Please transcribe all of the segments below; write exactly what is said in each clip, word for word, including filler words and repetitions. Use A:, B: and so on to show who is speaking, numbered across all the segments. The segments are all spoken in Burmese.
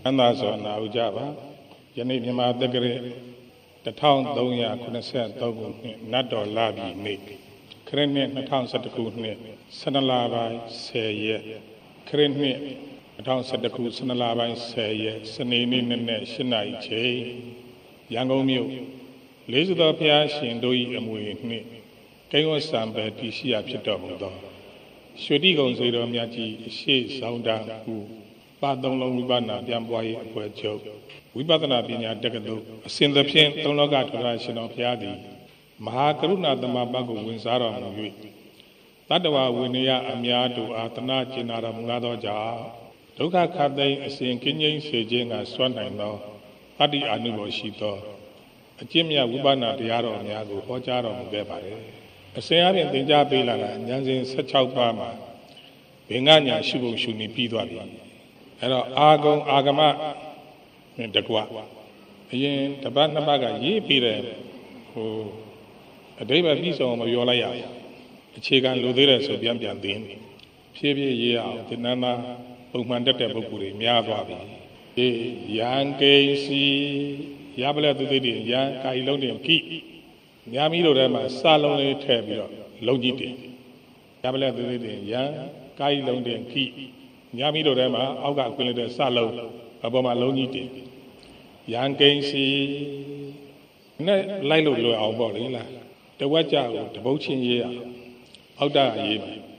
A: Anh ta so na ujaba, jadi nyama tegere, tahun tahun ya kuna saya tahu ni nado labi ni, keren ni tahun satu ni senalabai saya, keren ni tahun satu senalabai saya, seni ni nene senai cai, yang kau miu, lezu dah pihak sendiri amui ni, kau sampai di siap sudah muda, sudah kau sudah miaji si saudang ku. Padang long wibana yang buai buai jauh, wibana binya dekadu, sendirian tolongga turan senang piadi, mahakaruna dama bagu winsara mui, tadawa winia amya doa tanah cinara mengado jah, doa kadai sengkinya sejenga swanai tadi anu bosito, acimnya wibana diaro miagu hojaro mubepare, senyapin tinggal bilara, jangan secau pama, benganya syubu syuni piduari. Era agong agama dekwa. Ayen tabat nabaga ye pire ho adaiba piso ma yo lai ya. Ache kan lo thei de so pian pian thin. Phie phie ye aw tinana pungman tet de pukku de mya twa bi. E yang ke si ya bale tu thei de yang kai long de ki. Nya mi lo de ma sa long le the pi lo long ji tin. Ya bale tu thei de yang kai long de ki. Nyami do rema, auga kwele de salo, aboma longi te. Yang kensi, ne lailo lo aubo le la. Te waja o te bauchin ye ya. Auda ye.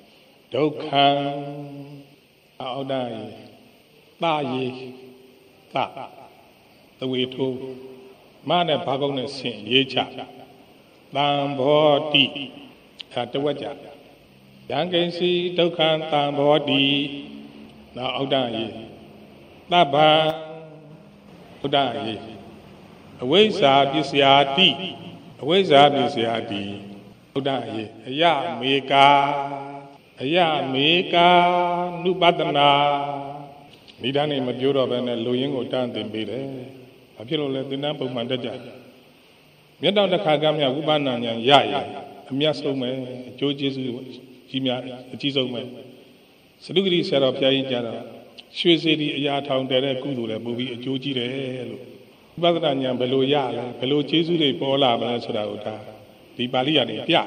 A: Dokhan auda ye. Ta ye. Ta. The way to man and bagong and sin ye cha. Tam body. At the waja. Yang kensi dokhan tam body. Na auda ye, taba auda ye. Away sa bisyati, away sa bisyati. Auda ye, aya meka, aya meka nubatana. Nidani majuro bene loying utan timbire. Apilo le dinan pumandja. Mian dah kagam ya ubana yang ya ya. Amya some, jo Jesu, jimya, jisome. Sedugri sara piai jara, shwe seri ya thang tere kudu le bubi joji le lo. Badana nyam belo ya le, belo Jesu de pola bela sura uta. Di Bali ya ni pia.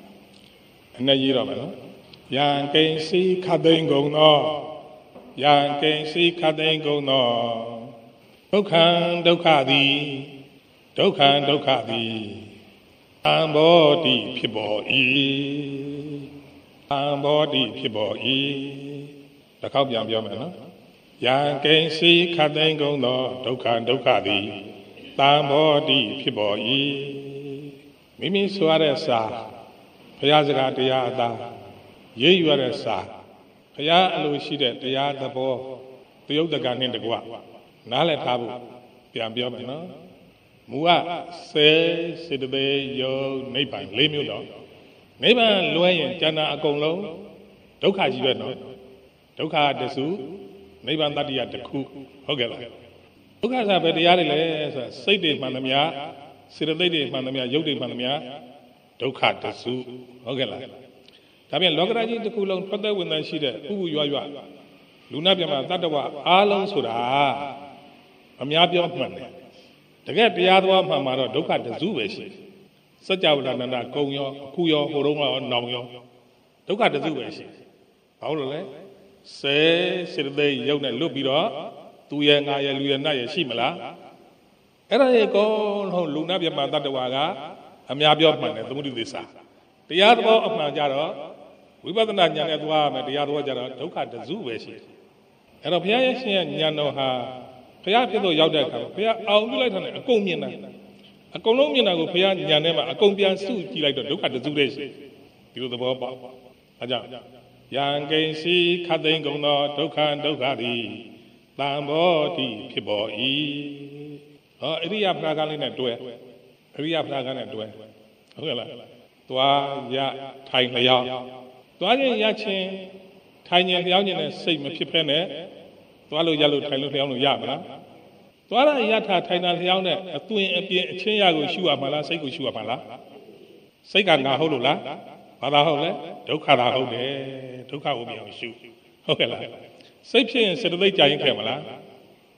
A: Ane yiro bela. Yang ken si kadeng gong no, yang ken si kadeng gong no. Dokhan dokha di, dokhan dokha di. Ambo di pibo i. Ambodi pibo i, the Kaubiam Yamana, Yang Kensi Kadengo no, Dokan Dokadi, Tambodi pibo i, Mimi Suaresa, Payazaga Diada, Ye Yuaresa, Paya Alushide, Diada Bo, the Yodagan in the Gua, Nale Tabu, Piambiamana, Mua, say, Sidabe, Yo, Napan, Lemuno. Neighbor Luayan Jana Agolo, Doka Jiveno, Doka Desu, Neighbor Nadia de Ku, Hogela. Doka Zabediale, Sade Manamia, Sidade Manamia, Yodi Manamia, Doka Desu, Hogela. Tabian Lograji the Kulon Pata when I see that, who you are. Lunabiama, Tatawa, Alon Sura, Amiabia Man. To get the other one, Mamma, Doka Desu. Sajawlana Koyo, Kuyo, Horoma, Nongo. Look at the Zuway. Paolo, say, Sirde, Yona Lubira, two young Ayaluna Shimala. Era go, Lunabia Mandadawaga, Amiabia Man, the Mudisa. The other of Manjaro, we were the Nanya at Wam and the other Wajara, look at the Zuway. And of Yashi and Yanoha, Payapito Yauda, Paya, I'll be like a Comina. A Colombian I will pay Yanema, a Colombian suit like the look at the Zudes. You the Boba. Aja. Yang Gensi, Kadengo no, Dokan Dokadi, Tambodi, Pibo e. Oh, Ria Pragalin at Dwe. Ria Pragan at Dwe. Tua Ya, Tai Laya. Tua Yachin, Tiny Yanin, same Pipene, Tualo Yellow Tilo Yamana. Tuala Yata Taina Liana, a twin and Chiago Shua Mala, Sego Shua Mala. Segana Holula, Padahole, Dokara Hole, Toka will be on shoe. Okay, Sapien said the late giant Kamala.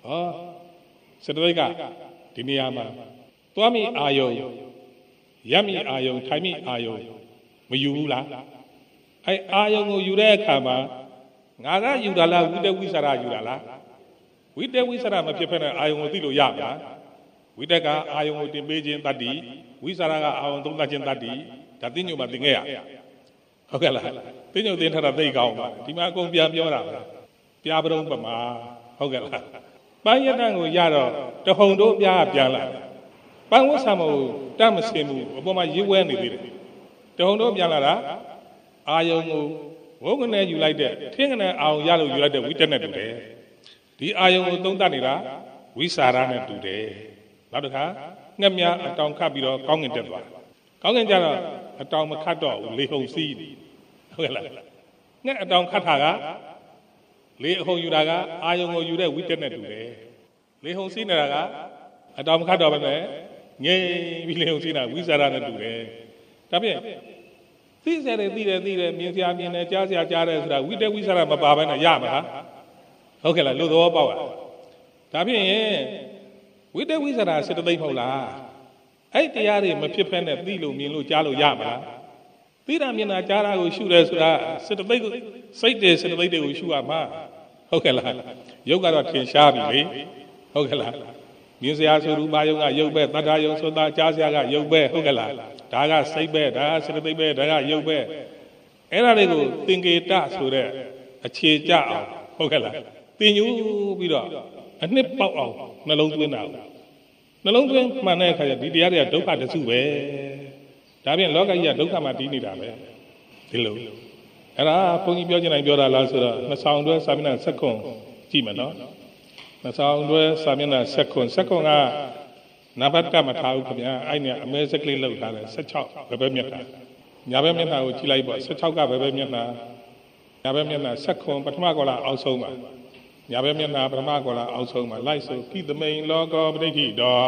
A: ဟောစတသိက်ကဒီနေရာမှာသွားမိအာယုံရပ်မိအာယုံထိုင်မိအာယုံမယူဘူးလားအဲအာယုံကိုယူတဲ့အခါမှာငါကယူတာလားဝိတဝိသရာယူတာလားဝိတဝိသရာမဖြစ်ဖက်နဲ့အာယုံကိုသိလို့ရမှာဝိတကအာယုံကိုတင်ပေးခြင်းတတ္တိဝိသရာကအာယုံသုံးသပ်ခြင်းတတ္တိဒါသိညို့မှသင်ခဲ့ရဟုတ်ကဲ့လားသိညို့သင်ထားတာသိကောင်းပါဒီမှာအကုန်ပြန်ပြောတာပဲပြားပရုံးပမာဟုတ်ကဲ့လားပန်းရတန်ကိုရတော့တဟုန်တို့ပြားပြန်လာပန်းဝတ်ဆံမို့တတ်မစင်ဘူးအပေါ်မှာရေးဝဲနေသေးတယ်တဟုန်တို့ပြန်လာတာအာယုံကိုဝုန်းကနေယူလိုက်တဲ့ထင်းကနေအောင်ရလို့ယူလိုက်တဲ့ဝိတက်နဲ့တူတယ်ဒီအာယုံကိုသုံးသပ်နေတာဝိစာရနဲ့တူတယ်နောက်တစ်ခါငှက်များအတောင်ခတ်ပြီးတော့ကောင်းငင်တက်သွားကောင်းငင်ကြတော့အတောင်မခတ်တော့ဘူးလေဟုန်စီးဟုတ်ကဲ့လားငှက်အတောင်ခတ်တာကလေအဟုန်ယူတာကအာယုံကိုယူတဲ့ဝိတက်နဲ့တူတယ်လေဟုန်စီးနေတာကအတောင်မခတ်တော့ပဲနဲ့ငြိမ်ပြီးလေဟုန်စီးနေတာဝိစာရနဲ့တူတယ်ဒါဖြင့်သိစရတယ်သိတယ်သိတယ်မြင်စရာမြင်တယ်ကြားစရာကြားတယ်ဆိုတာဝိတက်ဝိစာရမပါဘဲနဲ့ရမှာဟုတ်ကဲ့လားလို့သဘောပေါက်လားဒါဖြင့်ဝိတက်ဝိစာရစေတသိက်မဟုတ်လားအဲ့တရားတွေမဖြစ်ဖက်နဲ့သိလို့မြင်လို့ကြားလို့ရမှာသိတာမြင်တာကြားတာကိုရှုတယ်ဆိုတာစေတသိက်စိတ်တွေစေတသိက်တွေကိုရှုရမှာဟုတ်ကဲ့လားယုတ်ကတော့ထင်ရှားပြီလေဟုတ်ကဲ့လားမြင်စရာဆိုရူပယုံကယုတ်ပဲတတ္တယုံဆိုတာကြားစရာကယုတ်ပဲဟုတ်ကဲ့လားဒါကစိတ်ပဲဒါကစေတသိက်ပဲဒါကယုတ်ပဲအဲ့ဒါတွေကိုသင်္ကေတဆိုတဲ့အခြေကျအောင်ဟုတ်ကဲ့လားသင်ယူပြီးတော့အနှစ်ပေါက်အောင်နှလုံးသွင်းတာနှလုံးသွင်းမှန်တဲ့အခါကျဒီတရားတွေကဒုက္ခတစုပဲဒါဖြင့်လောကကြီးကဒုက္ခမှတည်နေတာပဲဒီလိုအဲ့ဒါဘုန်းကြီးပြောချင်တိုင်းပြောတာလားဆိုတော့နှစ်ဆောင်တွဲစာမျက်နှာဆက်ခွန်ကြည့်မယ်နော်နှစ်ဆောင်တွဲစာမျက်နှာဆက်ခွန်ဆက်ခွန်ကနံပါတ်ကမထားဘူးခင်ဗျာအဲ့နဲ့အမဲစက်ကလေးလောက်ထားတယ်ဆက်ခြောက်ဘယ်ဘက်မျက်နှာညာဘက်မျက်နှာကိုကြည့်လိုက်ပေါ့ဆက်ခြောက်ကဘယ်ဘက်မျက်နှာညာဘက်မျက်နှာဆက်ခွန်ပထမကောလာအောက်ဆုံးပါညာဘက်မျက်နှာပထမကောလာအောက်ဆုံးပါလိုက်ဆိုကိသမိန်လောကောပဋိဋ္ဌိတော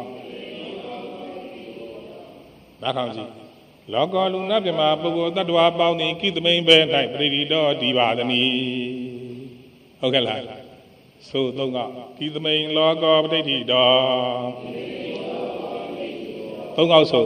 A: နားထောင်ကြည့်လောကောလူနာပြမပုဂ္ဂိုလ်တ attva ပေါင်းသည်ကိသမိန်ပဲ၌ပဋိဋ္ဌိတောဒီပါသနည်းဟုတ်ကဲ့လားဆိုသုံးကကိသမိန်လောကောပဋိဋ္ဌိတောသုံးကောက်ဆို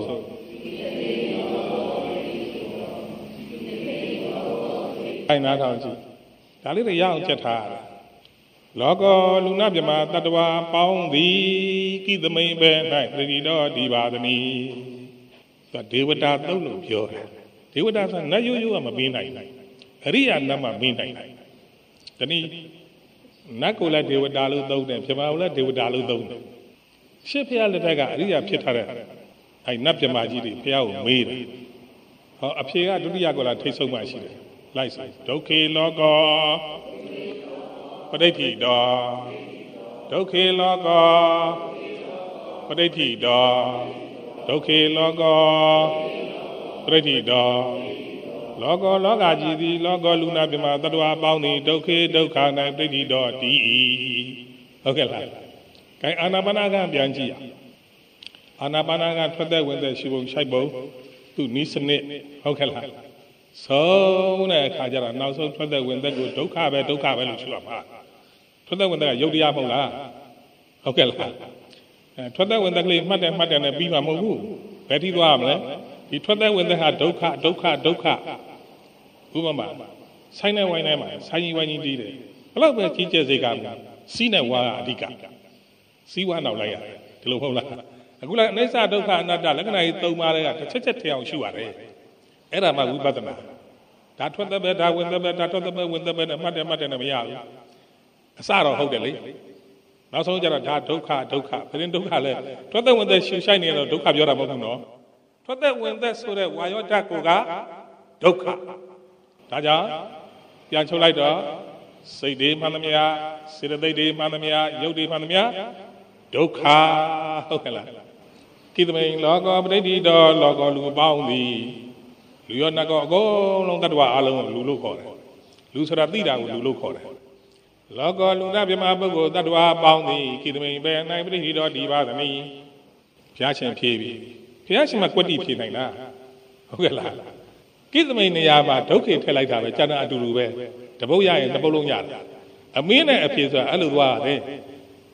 A: အဲ့နားထောင်ကြည့်ဒါလေးတွေရအောင်ချက်ထားရတယ်လောကောလူနာပြမတ attva ပေါင်းသည်ကိသမိန်ပဲ၌ပဋိဋ္ဌိတောဒီပါသနည်းဒေဝတာသုံးလို့ပြောတယ်ဒေဝတာဆိုနတ်ရိုးရိုးကမပြီးနိုင်ဘူးအရိယာနတ်မှပြီးနိုင်တယ်ဒီနေ့နတ်ကိုလည်းဒေဝတာလို့သုံးတယ်ပြမကိုလည်းဒေဝတာလို့သုံးတယ်ရှစ်ဖျားလက်ထက်ကအရိယာဖြစ်ထားတဲ့အဲနတ်ပြမကြီးတွေဖျားကိုမေးတယ်ဟောအဖြေကဒုတိယကောလာထိတ်ဆုံးမှရှိတယ်လိုက်စို့ဒုက္ခေလောကောပဋိဋ္ဌိတောဒုက္ခေလောကောပဋိဋ္ဌိတောဒုက္ခေလောကောပဋိဋ္ဌိတောလောကောလောကကြီးသည်လောကောလူနာပြမတ attva ပေါင်းသည်ဒုက္ခေဒုက္ခ၌ပဋိဋ္ဌိတောတည်၏ဟုတ်ကဲ့လား gain အာနာပါနကပြန်ကြည့်ရအာနာပါနကထွက်သက်ဝင်သက်ရှိပုံရှိုက်ပုံသူ့နီးစနစ်ဟုတ်ကဲ့လားဆုံးတဲ့အခါကျတော့နောက်ဆုံးထွက်သက်ဝင်သက်ကိုဒုက္ခပဲဒုက္ခပဲလို့ရှိရမှာထွက်သက်ဝင်သက်ကယုတ်တရားမဟုတ်လားဟုတ်ကဲ့လားအဲထွက်သက်ဝင်သက်ကလေးမှတ်တယ်မှတ်တယ်နဲ့ပြီးမှမဟုတ်ဘူးဘယ်ထိသွားရမလဲဒီထွက်သက်ဝင်သက်ဟာဒုက္ခဒုက္ခဒုက္ခဥပမာဆိုင်နဲ့ဝိုင်းထဲမှာဆိုင်ကြီးဝိုင်းကြီးတီးတယ်ဘလို့ပဲကြီးကျယ်စေကစီးနဲ့ဝါကအဓိကစီးဝါနောက်လိုက်ရတယ်ဒီလိုမဟုတ်လားအခုလည်းအနိစ္စဒုက္ခအနတ္တလက္ခဏာကြီးသုံးပါးတွေကတစ်ချက်ချက်ထအောင်ရှုရတယ်အဲ့ဒါမှဝိပဿနာဒါထွက်သက်ပဲဒါဝင်သက်ပဲဒါထွက်သက်ပဲဝင်သက်ပဲနဲ့မှတ်တယ်မှတ်တယ်နဲ့မရဘူးအစတော့ဟုတ်တယ်လေနောက်ဆုံးကျတော့ဒါဒုက္ခဒုက္ခဘယ်ရင်ဒုက္ခလဲထွက်သက်ဝင်သက်ရှုဆိုင်နေတော့ဒုက္ခပြောတာမဟုတ်ဘူးနော်ထွက်သက်ဝင်သက်ဆိုတဲ့ဝါယောဓာတ်ကိုကဒုက္ခဒါကြောင့်ပြန်ချုပ်လိုက်တော့စိတ်တွေမှန်သမျှစေတသိက်တွေမှန်သမျှရုပ်တွေမှန်သမျှဒုက္ခဟုတ်ကဲ့လားကိသမိန်လောကောပဋိဋ္ဌိတောလောကောလူပေါင်းသည်လူရောနတ်ကောအကုန်လုံးတ attva အလုံးကိုလူလို့ခေါ်တယ်လူဆိုတာသိတာကိုလူလို့ခေါ်တယ်လောကောလူနာပြမပုဂ္ဂိုလ်တ attva ပေါင်းသည်ကိသမိန်ပဲ၌ပဋိဋ္ဌိတောဒီပါသမီးဘုရားရှင်ဖြေပြီဘုရားရှင်မှာကွက်တိဖြေနိုင်လားဟုတ်ကဲ့လားကိသမိန်နေရာမှာဒုက္ခေထည့်လိုက်တာပဲကျန်တာအတူတူပဲတပုတ်ရရင်တပုတ်လုံးရတယ်အမင်းနဲ့အဖြေဆိုတာအဲ့လိုသွားရတယ်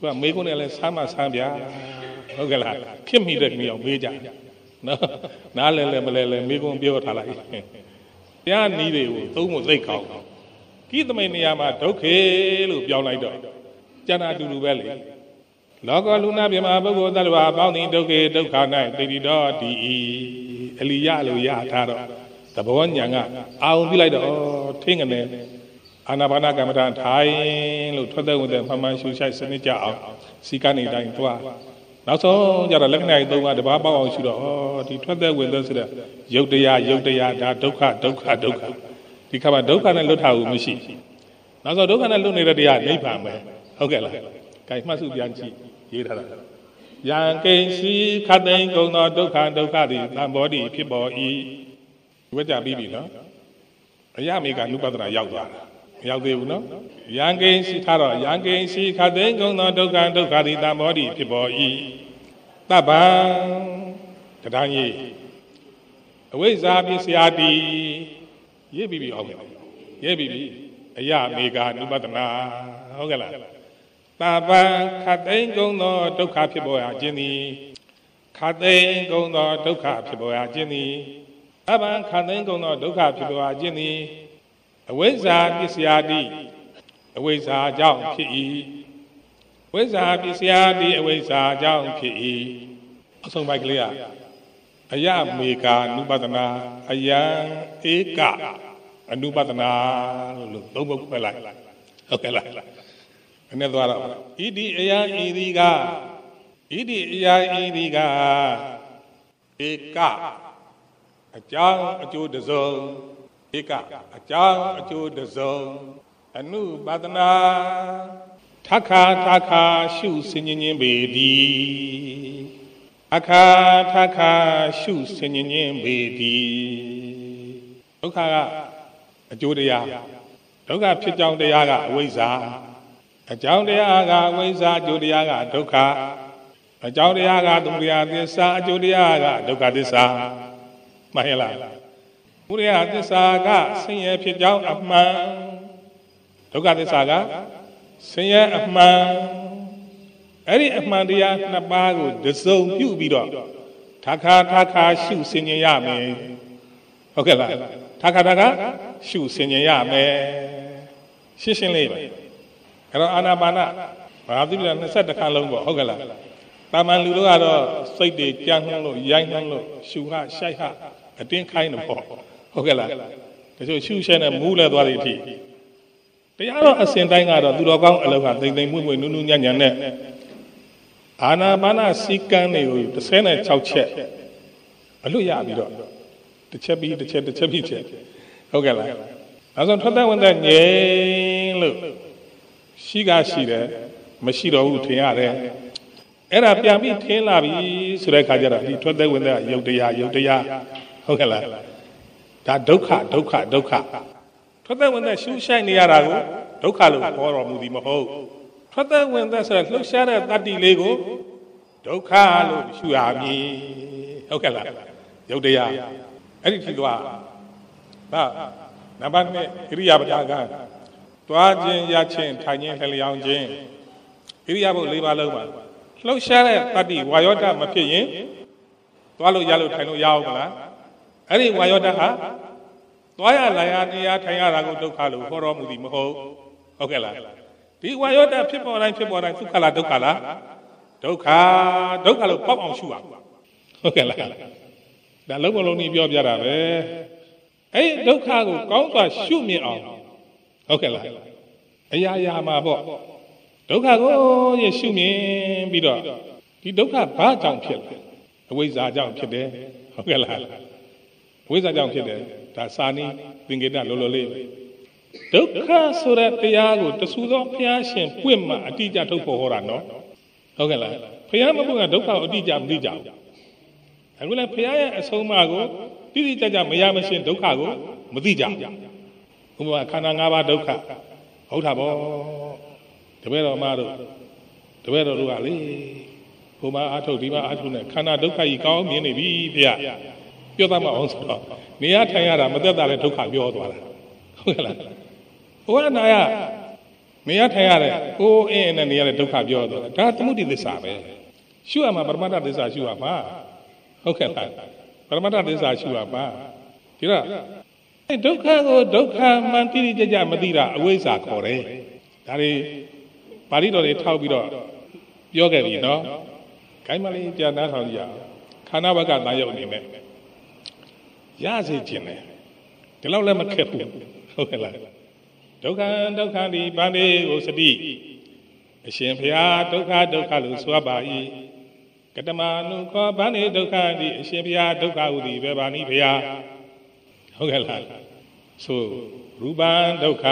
A: သူကမေးခွန်းနဲ့လည်းဆမ်းမဆမ်းပြဟုတ်ကဲ့လားဖြစ်မိတဲ့နေအောင်မေးကြနော်နားလဲလဲမလဲလဲမေးခွန်းပြောထားလိုက်တရားနီးတွေကိုသုံးဖို့သိကောင်းကိသမိန်နေရာမှာဒုက္ခေလို့ပြောင်းလိုက်တော့ကျန်တာအတူတူပဲလေလောကလူနာပြမပုဂ္ဂိုလ်သတ္တဝါပေါင်းသည်ဒုက္ခေဒုက္ခ၌တိတိတော်တည်၏အလီယလို့ရထားတော့သဘောညာကအာုံပြလိုက်တော့ထင်းကနေအာနာပါနကမ္မဋ္ဌာန်းထိုင်လို့ထွက်တဲ့ဝင်တဲ့မှန်မှန်ရှုရှိုက်စနစ်ကြအောင်စီကနေတိုင်းသွားနောက်ဆုံးကြတော့လက္ခဏာကြီးသုံးပါးတပါးပေါက်အောင်ရှုတော့ဩဒီထွက်တဲ့ဝင်တဲ့ဆိုတဲ့ယုတ်တရားယုတ်တရားဒါဒုက္ခဒုက္ခဒုက္ခဒီခါမှာဒုက္ခနဲ့လွတ်ထားဘူးမရှိနောက်ဆုံးဒုက္ခနဲ့လွတ်နေတဲ့တရားနိဗ္ဗာန်ပဲဟုတ်ကဲ့လားကြိုင်မှတ်စုပြန်ကြည့်ရေးထားတာယံကိဉ္စီခတ်သိမ်းကုန်သောဒုက္ခဒုက္ခသည်သံဘောတိဖြစ်ပေါ်၏ဝိကြပြီးပြီနော်အယမေကနုပဒနာရောက်သွားတာမရောက်သေးဘူးနော်ယံကိဉ္စီထားတော့ယံကိဉ္စီခတ်သိမ်းကုန်သောဒုက္ခဒုက္ခသည်သံဘောတိဖြစ်ပေါ်၏တပ္ပံတဏ္ဍကြီးအဝိဇ္ဇာပစ္စယတိရေးပြီးပြီဟုတ်ကဲ့ရေးပြီးပြီအယမေကနုပဒနာဟုတ်ကဲ့လားတပ္ပံခတ်သိမ်းကုန်သောဒုက္ခဖြစ်ပေါ်ရခြင်းသည်ခတ်သိမ်းကုန်သောဒုက္ခဖြစ်ပေါ်ရခြင်းသည်တပ္ပံခတ်သိမ်းကုန်သောဒုက္ခဖြစ်ပေါ်ရခြင်းသည်အဝိဇ္ဇာပစ္စယတိအဝိဇ္ဇာကြောင့်ဖြစ်၏ဝိဇ္ဇာပစ္စယတိအဝိဇ္ဇာကြောင့်ဖြစ်၏အဆုံးပိုက်ကလေးကအယမေကာနုပဒနာအယံဧကအနုပဒနာလို့သုံးပုဒ်ခွဲလိုက်ဟုတ်ကဲ့လားအနေသွားတော့ဣတိအယံဤဒီကဣတိအယံဤဒီကဧကအကြောင်းအကျိုးတစုံဧကအကြောင်းအကျိုးတစုံအနုပဒနာထခါထခါရှုစင်ញင်းပေသည်အခါထခါရှုစင်ញင်းပေသည်ဒုက္ခကအကျိုးတရားဒုက္ခဖြစ်ကြောင်းတရားကအဝိဇ္ဇာအကြောင်းတရားကအဝိဇ္ဇာအကျိုးတရားကဒုက္ခအကြောင်းတရားကသမုဒယသစ္စာအကျိုးတရားကဒုက္ခသစ္စာမှန်ရဲ့လားသမုဒယသစ္စာကဆင်းရဲဖြစ်ကြောင်းအမှန်ဒုက္ခသစ္စာကဆင်းရဲအမှန်အဲ့ဒီအမှန်တရားနှစ်ပါးကိုတစုံပြုပြီးတော့ထခါထခါရှုဆင်ញင်ရမယ်ဟုတ်ကဲ့လားထခါထခါရှုဆင်ញင်ရမယ်ရှင်းရှင်းလေးပဲအဲ့တော့အာနာပါနဘာသိပြီလားနှစ်ဆက်တစ်ခါလုံးပေါ့ဟုတ်ကဲ့လားတာမန်လူတို့ကတော့စိတ်တွေကြမ်းနှံ့လို့ရိုင်းနှံ့လို့ရှုဟရှိုက်ဟအတင်းခိုင်းတယ်ပေါ့ဟုတ်ကဲ့လားတချို့ရှုရှဲနဲ့မူးလဲသွားတဲ့အထိတရားတော်အစဉ်တိုင်းကတော့သူတော်ကောင်းအလောက်ကတိမ်တိမ်မွေ့မွေ့နူးနူးညံ့ညံ့နဲ့အာနာပါနစီကံတွေကိုတစ်ဆယ်နဲ့၆ချက်အလွတ်ရပြီးတော့တစ်ချက်ပြီးတစ်ချက်တစ်ချက်ပြီးချက်ဟုတ်ကဲ့လားနောက်ဆုံးထွက်တဲ့ဝင်တဲ့ငြိမ်လို့ရှိကရှိတယ်မရှိတော့ဘူးထင်ရတယ်အဲ့ဒါပြန်ပြီးထင်းလာပြီဆိုတဲ့ခါကျတော့ဒီထွက်တဲ့ဝင်တဲ့ယုတ်တရားယုတ်တရားဟုတ်ကဲ့လားဒါဒုက္ခဒုက္ခဒုက္ခထွက်တဲ့ဝင်တဲ့ရှုရှိုက်နေရတာကိုဒုက္ခလို့ခေါ်တော်မူသည်မဟုတ်ထွက်တဲ့ဝင်တဲ့ဆိုတော့လှုပ်ရှားတဲ့တတ္တိလေးကိုဒုက္ခလို့ရှုရမည်ဟုတ်ကဲ့လားယုတ်တရားအဲ့ဒီထိသွားဟာနံပါတ်နှစ်ဣရိယာပဒကတွားခြင်းရခြင်းထိုင်ခြင်းလှလျောင်းခြင်းဣရိယာပုတ်၄ပါးလုံးပါလှုပ်ရှားတဲ့တတ္တိဝါယောဓာတ်မဖြစ်ရင်သွားလို့ရလို့ထိုင်လို့ရအောင်မလားအဲ့ဒီဝါယောဓာတ်ဟာသွားရလာရနေရထိုင်ရတာကိုဒုက္ခလို့ခေါ်တော်မူသည်မဟုတ်ဟုတ်ကဲ့လားဒီဝါယောဓာတ်ဖြစ်ပေါ်တိုင်းဖြစ်ပေါ်တိုင်းဒုက္ခလားဒုက္ခလားဒုက္ခဒုက္ခလို့ပေါက်အောင်ရှုရဟုတ်ကဲ့လားဒါလုံးဝလုံးကြီးပြောပြတာပဲအဲ့ဒီဒုက္ခကိုကောင်းစွာရှုမြင်အောင်ဟုတ်ကဲ့လားအရာရာမှာပေါ့ဒုက္ခကိုရရှုမြင်ပြီးတော့ဒီဒုက္ခဘာကြောင့်ဖြစ်လဲအဝိဇ္ဇာကြောင့်ဖြစ်တယ်ဟုတ်ကဲ့လားအဝိဇ္ဇာကြောင့်ဖြစ်တယ်ဒါစာနီးသင်္ကေတလောလောလေးဒုက္ခဆိုတဲ့တရားကိုတဆူသောဘုရားရှင်ပွင့်မှအတိအကျထုတ်ဖို့ဟောတာနော်ဟုတ်ကဲ့လားဘုရားမပွင့်ကဒုက္ခကိုအတိအကျမသိကြဘူးအခုလည်းဘုရားရဲ့အဆုံးအမကိုတိတိကျကျမရမရှင်းဒုက္ခကိုမသိကြဘူးဥပမာခန္ဓာ၅ပါးဒုက္ခဟုတ်တာပေါ့တပည့်တော်မတို့တပည့်တော်တို့ကလေဘုမအာထုတ်ဒီမှာအာထုတ်နဲ့ခန္ဓာဒုက္ခကြီးကောင်းမြင်နေပြီဘုရားပြောသားမအောင်ဆိုတော့နေရထိုင်ရတာမသက်သာတဲ့ဒုက္ခပြောသွားတာဟုတ်ကဲ့လားဘုရားနာရနေရထိုင်ရတယ်ကိုယ်အင်းနဲ့နေရတဲ့ဒုက္ခပြောတော့ဒါသမုဒိသစ္စာပဲရှုရမှာပရမတ္ထသစ္စာရှုရမှာဟုတ်ကဲ့လားပရမတ္ထသစ္စာရှုရမှာဒီတော့အဲဒုက္ခကိုဒုက္ခမှန်တိတိကျကျမသိတာအဝိဇ္ဇာခေါ်တယ်ဒါတွေပါဠိတော်တွေထောက်ပြီးတော့ပြောခဲ့ပြီနော်ခိုင်းမလေးကြာနားထောင်ကြရခန္ဓာဘကတာယုတ်အနေနဲ့ရစေခြင်းတယ်ဒီလောက်လည်းမခက်ဘူးဟုတ်ကဲ့လားဒုက္ခဒုက္ခဒီဗန္ဒီကိုစတိအရှင်ဘုရားဒုက္ခဒုက္ခလို့ဆိုပါ၏ကတမနုခောဗန္ဒီဒုက္ခဒီအရှင်ဘုရားဒုက္ခဟုသည်ပဲပါနိဘုရားဟုတ်ကဲ့လားဆိုရူပံဒုက္ခ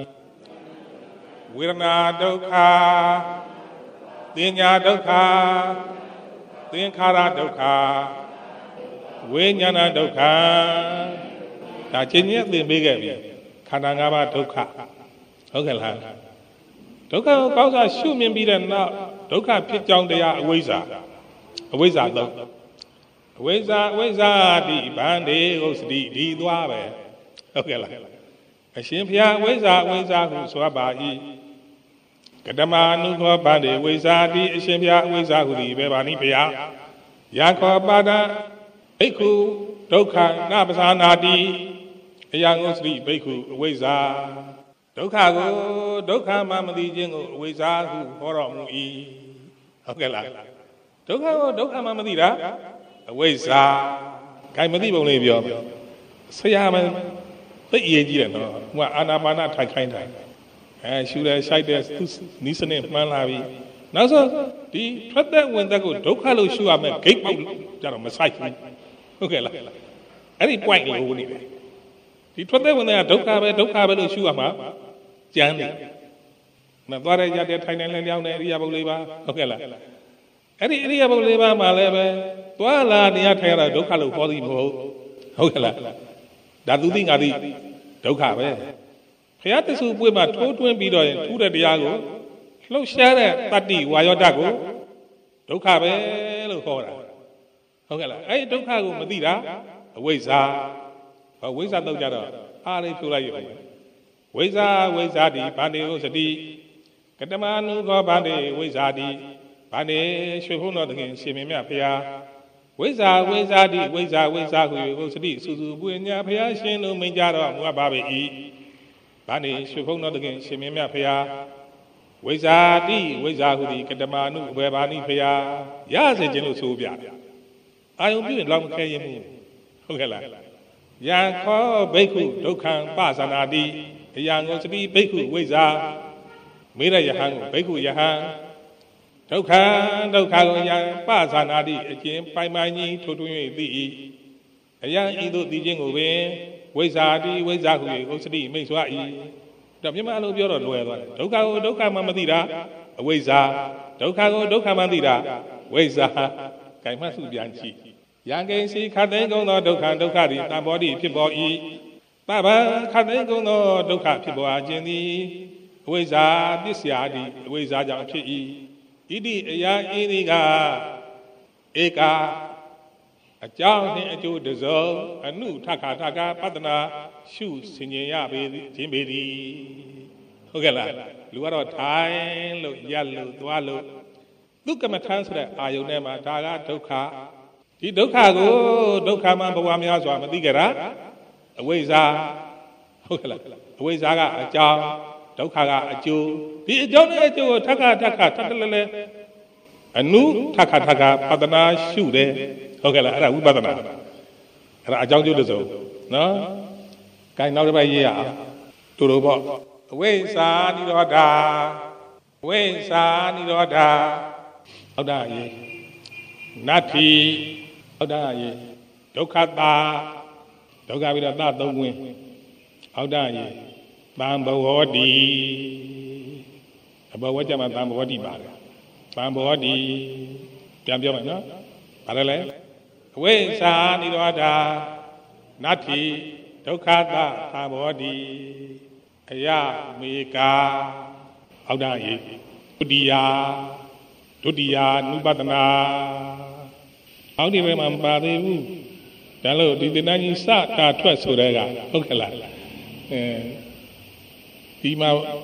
A: ဝေဒနာဒုက္ခသင်ညာဒုက္ခသင်္ခါရဒုက္ခဝိညာဏဒုက္ခဒါချင်းချင်းသင်ပေးခဲ့ပြီခန္ဓာ၅ပါးဒုက္ခဟုတ်ကဲ့လားဒုက္ခကိုကောင်းစွာရှုမြင်ပြီးတဲ့နောက်ဒုက္ခဖြစ်ကြောင်းတရားအဝိဇ္ဇာအဝိဇ္ဇာတော့အဝိဇ္ဇာအဝိဇ္ဇာတိဗန္တိဟုတ်စတိဒီသွားပဲဟုတ်ကဲ့လားအရှင်ဘုရားအဝိဇ္ဇာအဝိဇ္ဇာဟုဆိုပါ၏ကတမနုခောဗန္တိဝိဇ္ဇာတိအရှင်ဘုရားအဝိဇ္ဇာဟုသည်ပဲပါနိဘုရားယခောပါဒဘိက္ခုဒုက္ခနာပဇာနာတိအယံဥစရိဘိက္ခုအဝိဇ္ဇာဒုက္ခကိုဒုက္ခမှမသိခြင်းကိုအဝိဇ္ဇာဟုဟောတော်မူ၏ဟုတ်ကဲ့လားဒုက္ခကိုဒုက္ခမှမသိတာအဝိဇ္ဇာခိုင်မသိပုံလေးပြောဆရာမသိအရေးကြီးတယ်နော်ဟိုကအာနာပါနထိုင်ခိုင်းတယ်အဲရှူတယ်ရှိုက်တယ်နီးစနစ်မှန်းလာပြီနောက်ဆုံးဒီထွက်သက်ဝင်သက်ကိုဒုက္ခလို့ရှုရမယ်ဂိတ်ပေါက်ကြတော့မဆိုင်ဘူးဟုတ်ကဲ့လားအဲ့ဒီ point ကိုနေတယ်ဒီထွက်သက်ဝင်သက်ကဒုက္ခပဲဒုက္ခပဲလို့ရှုရမှာကြမ်းတယ်မသွားရကြတဲ့ထိုင်နေလဲလျောင်းနေအရိယာပုတ်လေးပါဟုတ်ကဲ့လားအဲ့ဒီအရိယာပုတ်လေးပါမှာလည်းပဲသွားလာတရားထိုင်ရတာဒုက္ခလို့ခေါ်သည်မဟုတ်ဟုတ်ကဲ့လားဒါသူသိငါသိဒုက္ခပဲဘုရားတဆူပွေးမှာထိုးထွင်းပြီးတော့ထူးတဲ့တရားကိုလှုပ်ရှားတဲ့တတ္တိဝါယောဓာတ်ကိုဒုက္ခပဲလို့ခေါ်တာဟုတ်ကဲ့လားအဲ့ဒီဒုက္ခကိုမသိတာအဝိဇ္ဇာအဝိဇ္ဇာတော့ကြတော့အားလေးဖြိုးလိုက်ရုံပဲဝိဇ္ဇာဝိဇ္ဇာတိဗန္တိဥစတိကတမနုခောဗန္တိဝိဇ္ဇာတိဗန္တိရွှေဖုံးတော်သခင်ရှင်မင်းမြတ်ဘုရားဝိဇ္ဇာဝိဇ္ဇာတိဝိဇ္ဇာဝိဇ္ဇာဟုဥစတိစုစုပွေညာဘုရားရှင်တို့မိန့်ကြတော်မူပါပေ၏ဗန္တိရွှေဖုံးတော်သခင်ရှင်မင်းမြတ်ဘုရားဝိဇ္ဇာတိဝိဇ္ဇာဟုသည်ကတမနုဘယ်ပါနိဘုရားရစေခြင်းလို့ဆိုပြအာယုံပြုရင်လောက်မခဲရင်ဘူးဟုတ်ကဲ့လားယံခောဘိက္ခုဒုက္ခံပသနာတိအယံကိုစတိဘိက္ခုဝိဇ္ဇာမေရယဟံကိုဘိက္ခုယဟံဒုက္ခဒုက္ခကိုယံပသနာတိအကျဉ်ပိုင်ပိုင်ကြီးထိုးထွင်း၍သိ၏အယံဤသို့သိခြင်းကိုပင်ဝိဇ္ဇာတိဝိဇ္ဇာဟု၍ဥစတိမိတ်ဆွ၏တော့မြန်မာလိုပြောတော့လွယ်သွားတယ်ဒုက္ခကိုဒုက္ခမှမသိတာအဝိဇ္ဇာဒုက္ခကိုဒုက္ခမှသိတာဝိဇ္ဇာဂိုင်မှစုပြန်ကြည့်ယံကိစီခတ်သိမ်းကုန်သောဒုက္ခဒုက္ခသည်တဘောတိဖြစ်ပေါ်၏ပဗံခတ်သိမ်းကုန်သောဒုက္ခဖြစ်ပေါ်ခြင်းသည်အဝိဇ္ဇာပစ္စယတိအဝိဇ္ဇာကြောင့်ဖြစ်၏ဣတိအယံဤသည်ကဧကအကြောင်းနှင့်အကျိုးတစုံအနုထခါထခါပတ္တနာရှုဆင်ញင်ရပေခြင်းပေသည်ဟုတ်ကဲ့လားလူကတော့ထိုင်လို့ရက်လို့သွားလို့ဒုက္ကမထမ်းဆိုတဲ့အာယုန်ထဲမှာဒါကဒုက္ခဒီဒုက္ခကိုဒုက္ခမှဘဝများစွာမသိကြတာအဝိဇ္ဇာဟုတ်ကဲ့လားအဝိဇ္ဇာကအကြောင်းဒုက္ခကအကျိုးဒီအကြောင်းနဲ့အကျိုးကိုထခါထခါထပ်တလဲလဲအနုထခါထခါပတ္တနာရှုတယ်ဟုတ်ကဲ့လားအဲ့ဒါဝိပဿနာအဲ့ဒါအကြောင်းကျိုးတစုံနော်။ကိုင်နောက်တစ်ပတ်ရေးရအောင်တူတူပေါ့အဝိဇ္ဇာနိရောဓအဝိဇ္ဇာနိရောဓဟုတ်တာရေးနတ္ထိဟုတ်တာရေးဒုက္ခတာဒုက္ခပြီးတော့သသုံးဝင်ဟုတ်တာရေးတံဘဝတိအဘဝကြမှာတံဘဝတိပါတယ်တံဘဝတိပြန်ပြောမယ်နော်ဘာလဲလဲအဝိဇ္ဇာနိရောဓနတ္ထိဒုက္ခတာသံဘောတိအယမေကာဟုတ်တာရေးဒုတိယဒုတိယနုပဒနာအောက်ဒီဘက်မှာမပါသေးဘူးဒါလို့ဒီသင်္ဍန်းကြီးစတာထွက်ဆိုတဲ့ကဟုတ်ကဲ့လားအဲဒီမှာ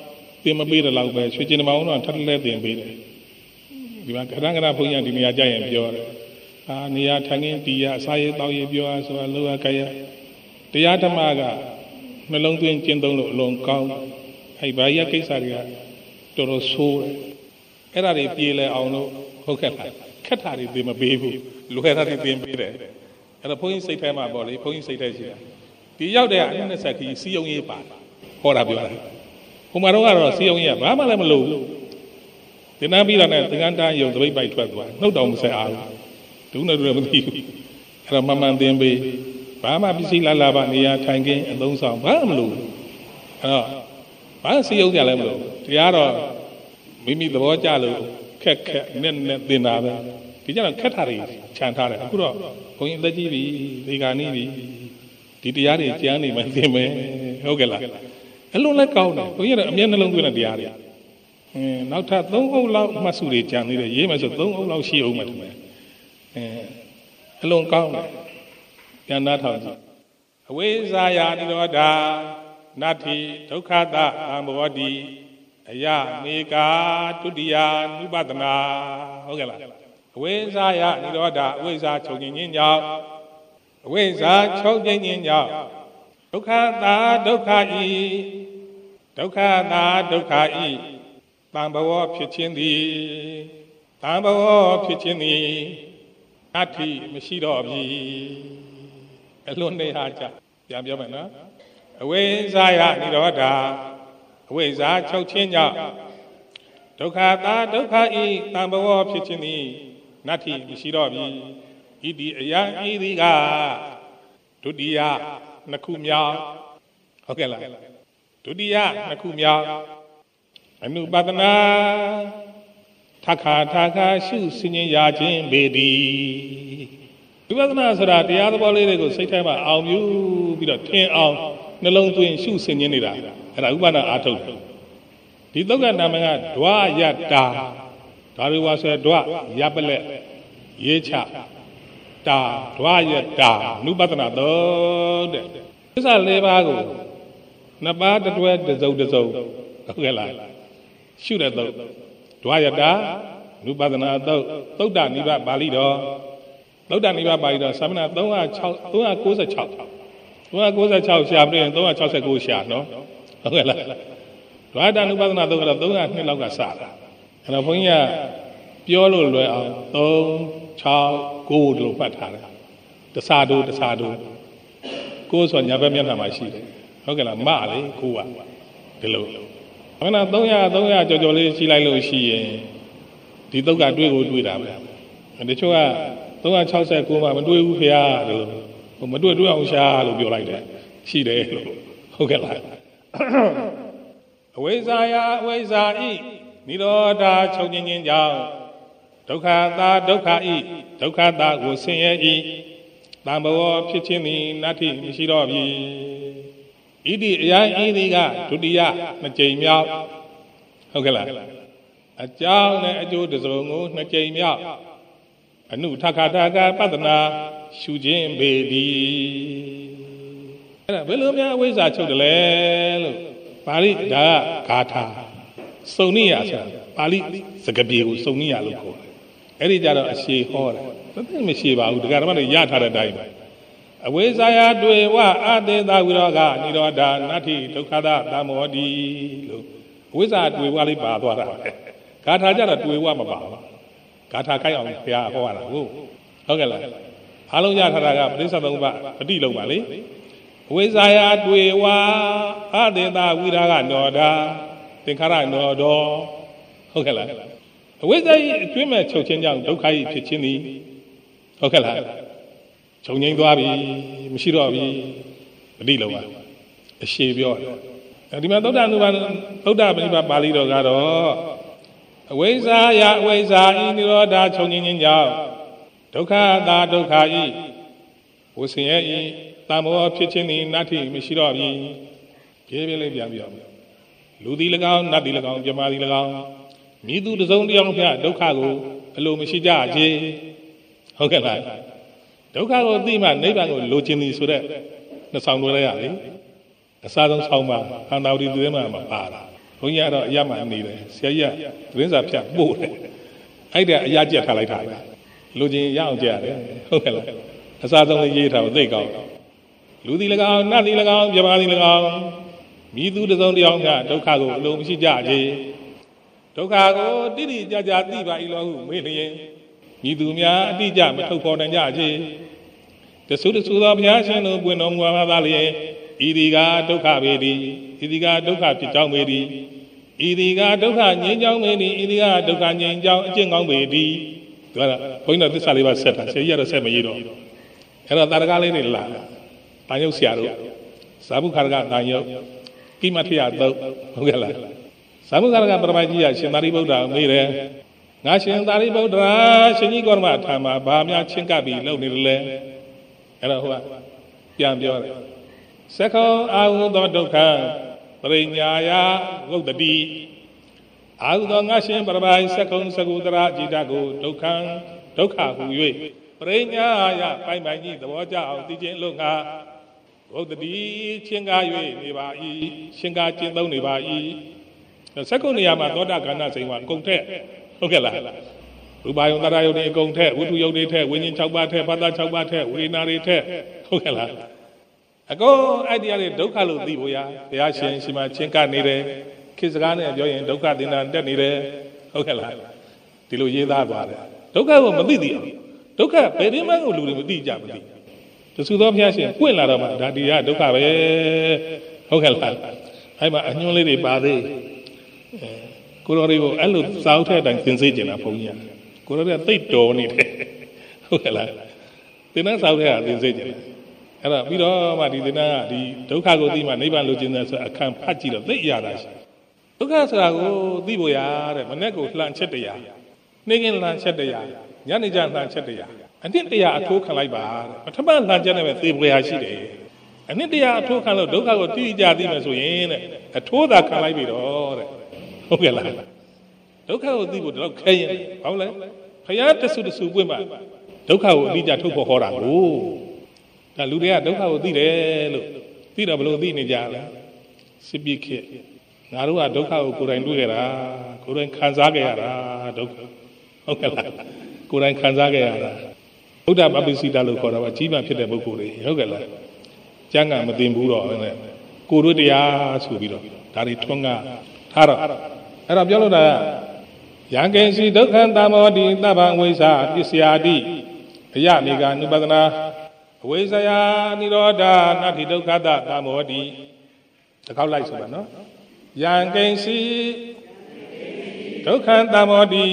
A: တင်မပေးတဲ့လောက်ပဲရွှေကျင်မောင်တော့ထပ်လဲတင်ပေးတယ်ဒီမှာကရံကရဘုန်းကြီးဒီနေရာကြရင်ပြောတယ်အာနေရာထိုင်ခင်းတီးရအစာရေးတောက်ရေးပြောဆိုတာလောကကရတရားဓမ္မကနှလုံးသွင်းကျင့်သုံးလို့အလုံးကောင်းအဲ့ဘာကြီးကိစ္စတွေကတော်တော်ဆိုးတယ်အဲ့ဒါတွေပြေလဲအောင်လို့ဟုတ်ကဲ့လားခက်တာတွေသိမပေးဘူးလွယ်တာတွေသင်ပေးတယ်အဲ့တော့ဘုန်းကြီးစိတ်ထဲမှာပေါ့လေဘုန်းကြီးစိတ်ထဲရှိတာဒီရောက်တဲ့အနည်းနဲ့ဆက်ခီးစီယုံရေးပါဟောတာပြောတာဟိုမှာတော့ကတော့စီယုံရေးကဘာမှလည်းမလုပ်ဘူးသင်္นานပြီးတာနဲ့သင်္ကန်းတန်းယုံသပိတ်ပိုက်ထွက်သွားနှုတ်တော်မဆက်အားဘူးဒုနဲ့တူလည်းမသိဘူးအဲ့တော့မမှန်သင်ပေးဘာမှပစ္စည်းလာလာပါနေရာထိုင်ခင်းအသုံးဆောင်ဘာမှမလုပ်ဘူးအဲ့တော့ဘာစီယုံကြလည်းမလုပ်တရားတော့မိမိသဘောကျလို့ခက်ခက်နဲ့နဲ့သင်တာပဲဒီကျတော့ခက်တာတွေခြံထားတယ်အခုတော့ဘုန်းကြီးလက်ကြီးပြီဒီကနေ့ပြီဒီတရားတွေကျမ်းနေမှသင်မယ်ဟုတ်ကဲ့လားအလုံးလက်ကောင်းတယ်ဘုန်းကြီးကတော့အမျက်နှလုံးသွင်းတဲ့တရားတွေအင်းနောက်ထပ်သုံးအုပ်လောက်မှတ်စုတွေကျန်သေးတယ်ရေးမယ်ဆိုသုံးအုပ်လောက်ရှိအောင်မှထင်တယ်အင်းအလုံးကောင်းတယ်ပြန်သားထောင်ကြည့်အဝိဇ္ဇာယာနိရောဓနတ္ထိဒုက္ခတသံဘောတိအယမေကာဒုတိယနုပဒနာဟုတ်ကဲ့လားအဝိဇ္ဇာယနိရောဓအဝိဇ္ဇာချုပ်ခြင်းခြင်းကြောင့်အဝိဇ္ဇာချုပ်ခြင်းခြင်းကြောင့်ဒုက္ခတာဒုက္ခဤဒုက္ခတာဒုက္ခဤတံဘဝဖြစ်ခြင်းသည်တံဘဝဖြစ်ခြင်းသည်အတ္ထိမရှိတော့ပြီအလွန်နေဟာကြပြန်ပြောမယ်နော်အဝိဇ္ဇာယနိရောဓအဝိဇ္ဇာချုပ်ခြင်းကြောင့်ဒုက္ခတာဒုက္ခဤတံဘဝဖြစ်ခြင်းသည်နတ္ထိမရှိတော့ပြီဤဒီအယံဤဒီကဒုတိယနှစ်ခုမြောက်ဟုတ်ကဲ့လားဒုတိယနှစ်ခုမြောက်အနုပဒနာထခါထခါရှုစဉ္ညာရခြင်းပေသည်ဝိပဿနာဆိုတာတရားသဘောလေးတွေကိုစိတ်ထဲမှာအောင်မြူပြီးတော့ထင်အောင်နှလုံးသွင်းရှုစဉ္ညာနေတာအဲ့ဒါဥပဒနာအာထုတ်တယ်ဒီသုက္ကနာမကဒွါယတ္တာဒါရီဝါဆိုဒွါရပလက်ရေးချတာဒွါယတ္တာနုပဒနာတော့တဲ့သစ္စာလေးပါးကိုနှစ်ပါးတစ်တွဲတစ်စုံတစ်စုံဟုတ်ကဲ့လားရှုတဲ့သုတ်ဒွါယတ္တာနုပဒနာသုတ်သုတ်တနိဗ္ဗာန်ပါဠိတော်သုတ်တနိဗ္ဗာန်ပါဠိတော်သမဏသုံးရာ၆ သုံးရာကိုးဆယ်ခြောက် သုံးရာကိုးဆယ်ခြောက်ရှာပြီးရင်သုံးရာခြောက်ဆယ်ကိုရှာနော်ဟုတ်ကဲ့လားဒွါယတ္တာနုပဒနာသုတ်ကတော့သုံးရာနှစ်လောက်ကစတာအဲ့တော့ဘုန်းကြီးကပြောလို့လွယ်အောင်သုံး ၆ ကိုလို့မှတ်ထားတယ်တဆာတို့တဆာတို့ကိုဆိုညာဘက်မျက်နှာမှာရှိတယ်ဟုတ်ကဲ့လားမလေကိုကဒီလိုခဏသုံးရာသုံးရာကြော်ကြော်လေးရှိလိုက်လို့ရှိရင်ဒီသုတ်ကတွေးကိုတွေးတာပဲတချို့ကသုံးရာခြောက်ဆယ်ကိုမှမတွေးဘူးဖေဟာဒီလိုမတွေးတွေးအောင်ရှာလို့ပြောလိုက်တယ်ရှိတယ်လို့ဟုတ်ကဲ့လားအဝိဇ္ဇာယအဝိဇ္ဇာဤနိရောဓချုပ်ခြင်းခြင်းကြောင့်ဒုက္ခတာဒုက္ခဤဒုက္ခတာကိုဆင်းရဲဤတံဘဝဖြစ်ခြင်းသည်နတ္ထိမရှိတော့ပြီဣတိအယံဤသည်ကဒုတိယနှစ်ကြိမ်မြောက်ဟုတ်ကဲ့လားအကြောင်းနဲ့အကျိုးတစုံကိုနှစ်ကြိမ်မြောက်အနုထခါထကပတ္တနာရှုခြင်းပေသည်အဲ့ဒါဘယ်လိုများအဝိဇ္ဇာချုပ်တယ်လဲလို့ပါဠိဒါကဂါထာစုံနိယဆိုတာပါဠိစကားပြေကိုစုံနိယလို့ခေါ်တယ်အဲ့ဒီကြတော့အရှိဟောတယ်သိမရှိပါဘူးတရားဓမ္မတွေရထားတဲ့အတိုင်းပဲအဝိဇ္ဇာယတွေဝအတေသဝိရောဂနိရောဓနတ္ထိဒုက္ခသသမောတိလို့အဝိဇ္ဇာတွေဝလေးပါသွားတာပဲဂါထာကြတော့တွေဝမပါဘူးဂါထာခိုက်အောင်ဘုရားဟောရတာဟုတ်ဟုတ်ကဲ့လားအားလုံးရထားတာကပရိစ္ဆေသုံးပါးပဋိလုံးပါလေအဝိဇ္ဇာယတွေဝအတေသဝိရောဂနောဓာသင်္ခါရနောဒောဟုတ်ကဲ့လားအဝိဇ္ဇာဤအတွင်းမဲ့ချုပ်ခြင်းကြောင့်ဒုက္ခဤဖြစ်ခြင်းသည်ဟုတ်ကဲ့လားချုပ်ငိမ့်သွားပြီမရှိတော့ပြီပဋိလုံးပါအရှိပြောတယ်ဒီမှာသုဒ္ဓနုပါသုဒ္ဓပရိပါပါဠိတော်ကတော့အဝိဇ္ဇာယအဝိဇ္ဇာဤနိရောဓချုပ်ငိမ့်ခြင်းကြောင့်ဒုက္ခသာဒုက္ခဤဝဆင်းရဲဤတံဘောဖြစ်ခြင်းသည်နတ္ထိမရှိတော့ပြီပြေးပြေးလေးပြန်ပြောလူသည်၎င်းနတ်သည်၎င်းပြမသည်၎င်းမိသူတစ်စုံတစ်ယောက်မျှဒုက္ခကိုအလိုမရှိကြခြင်းဟုတ်ကဲ့လားဒုက္ခကိုသိမှနိဗ္ဗာန်ကိုလိုချင်သည်ဆိုတဲ့နှစ်ဆောင်တွဲလိုက်ရလေအစားဆုံးဆောင်းပါခန္ဓာဝတိသူထဲမှာမပါတာဘုန်းကြီးကတော့အရမှနေတယ်ဆရာကြီးကသတင်းစာဖြတ်ပို့တယ်အဲ့ဒါအရကြက်ထားလိုက်တာလူချင်းရအောင်ကြရတယ်ဟုတ်ကဲ့လားအစားဆုံးလေးရေးထားတော့သိကောင်းလူသည်၎င်းနတ်သည်၎င်းပြပါသည်၎င်းမိသူတစ်စုံတစ်ယောက်များဒုက္ခကိုအလုံးမရှိကြကြဒုက္ခကိုတိတိကျကျသိပါ၏လို့မေးလျင်မိသူများအတိအကျမထုတ်ဖော်နိုင်ကြကြတဆူတဆူသောဘုရားရှင်တို့ပွင့်တော်မူပါသားလျင်ဤဒီကဒုက္ခပေသည်ဤဒီကဒုက္ခဖြစ်ကြောင်းပေသည်ဤဒီကဒုက္ခငြိမ်းကြောင်းပေသည်ဤဒီကဒုက္ခငြိမ်းကြောင်းအကျင့်ကောင်းပေသည်သူကဘုန်းကြီးတို့သစ္စာလေးပါးဆက်တာဆရာကြီးကတော့ဆက်မရတော့အဲ့တော့တာရကလေးတွေလာတန်ရုပ်ဆရာတို့ဇာဘုခါရကတန်ရုပ်ကိမထေရသုတ်ဟုတ်ကဲ့လားဇာဘုခါရကပရမကြီးကရှင်သာရိပုတ္တရာမေးတယ်ငါရှင်သာရိပုတ္တရာရှင်ကြီးကောရမထာမှာဘာများချင်းကပ်ပြီးလုပ်နေတယ်လဲအဲ့တော့ဟိုကပြန်ပြောတယ်သက္ခောအာဟုသောဒုက္ခပရိညာယဝုဒ္ဓတိအာဟုသောငါရှင်ပရမိုင်သက္ခုံသကုတရจิตကိုဒုက္ခံဒုက္ခဟူ၍ပရိညာယပိုင်ပိုင်ကြီးသဘောကျအောင်သိခြင်းလို့ငါဝုဒ္ဓတိချင်းကား၍နေပါ၏ရှင်ကားကျင့်သုံးနေပါ၏သက္ခုံနေရာမှာသောတာကဏ္ဍစိန်ကအကုန်ထက်ဟုတ်ကဲ့လားရူပယုံတရားယုံတွေအကုန်ထက်ဝိတုယုံတွေထက်ဝိညာဉ်၆ပါးထက်ဘာသာ၆ပါးထက်ဝိညာဏတွေထက်ဟုတ်ကဲ့လားအကုန်အဲ့ဒီအရာတွေဒုက္ခလို့သိဖို့ရဘုရားရှင်ရှင်မချင်းကနေတယ်ခေတ်စကားနဲ့ပြောရင်ဒုက္ခသင်္ဍာတက်နေတယ်ဟုတ်ကဲ့လားဒီလိုရေးသားသွားတယ်ဒုက္ခကိုမသိသေးဘူးဒုက္ခဘယ်ဒီမှကိုလူတွေမသိကြမသိတဆူသောဘုရားရှင်ပွင့်လာတော့မှဒါဒီကဒုက္ခပဲဟုတ်ကဲ့လားအဲ့မှာအညွှန်းလေးတွေပါသေးကိုရော်တွေကိုအဲ့လိုစာအုပ်ထဲအတိုင်းသင်စေချင်တာဘုန်းကြီးကကိုရော်တွေကသိတော်နေတယ်ဟုတ်ကဲ့လားသင်္นานစာအုပ်ထဲကသင်စေချင်တယ်အဲ့တော့ပြီးတော့မှဒီသင်္นานကဒီဒုက္ခကိုသိမှနိဗ္ဗာန်လိုချင်တယ်ဆိုအခန်းဖတ်ကြည့်တော့သိရတာရှိဒုက္ခဆိုတာကိုသိဖို့ရတဲ့မနေ့ကလှန်ချက်တရားနေ့ကလှန်ချက်တရားညနေကျလှန်ချက်တရားအနှစ်တရားအထိုးခံလိုက်ပါတဲ့ပထမလှန်ချက်နဲ့ပဲသေပွေရရှိတယ်အနှစ်တရားအထိုးခံလို့ဒုက္ခကိုသိကြသိမယ်ဆိုရင်တဲ့အထိုးသာခံလိုက်ပြီတော့တဲ့ဟုတ်ကဲ့လားဒုက္ခကိုသိဖို့တော့ခဲရင်ဘာလို့လဲဖယားတဆူတဆူပွင့်ပါဒုက္ခကိုအတိအကျထုတ်ဖို့ဟောတာကိုဒါလူတွေကဒုက္ခကိုသိတယ်လို့သိတော့ဘယ်လိုသိနေကြလဲစစ်ပြစ်ခေငါတို့ကဒုက္ခကိုကိုယ်တိုင်တွေ့ကြတာကိုယ်တိုင်ခံစားကြရတာဒုက္ခဟုတ်ကဲ့လားကိုယ်တိုင်ခံစားကြရတာဘုဒ္ဓပပိစိတလို့ခေါ်တာပါကြီးမှဖြစ်တဲ့ပုဂ္ဂိုလ်တွေဟုတ်ကဲ့လားကျမ်းကမသိဘူးတော့နဲ့ကိုယ်တို့တရားဆိုပြီးတော့ဒါတွေထွန်းကားထားတော့အဲ့တော့ပြောလို့တာယံကိဉ္စီဒုက္ခံတမောတိသဗ္ဗံဝိဇ္ဇာပစ္စယာတိအယမေကနုပဒနာအဝိဇ္ဇာနိရောဓနာတိဒုက္ခတတမောတိတစ်ခေါက်လိုက်ဆိုပါနော်ယံကိဉ္စီဒုက္ခံတမောတိ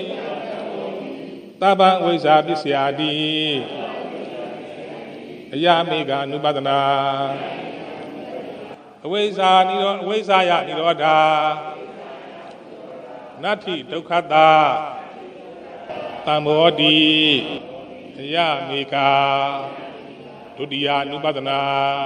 A: သဗ္ဗံဝိဇ္ဇာပစ္စယာတိအယမေကနုပဒနာအဝိဇ္ဇာနိရောအဝိဇ္ဇာယနိရောဓနာတိဒုက္ခတတမောတိအယမေကဒုတိယနုပဒနာ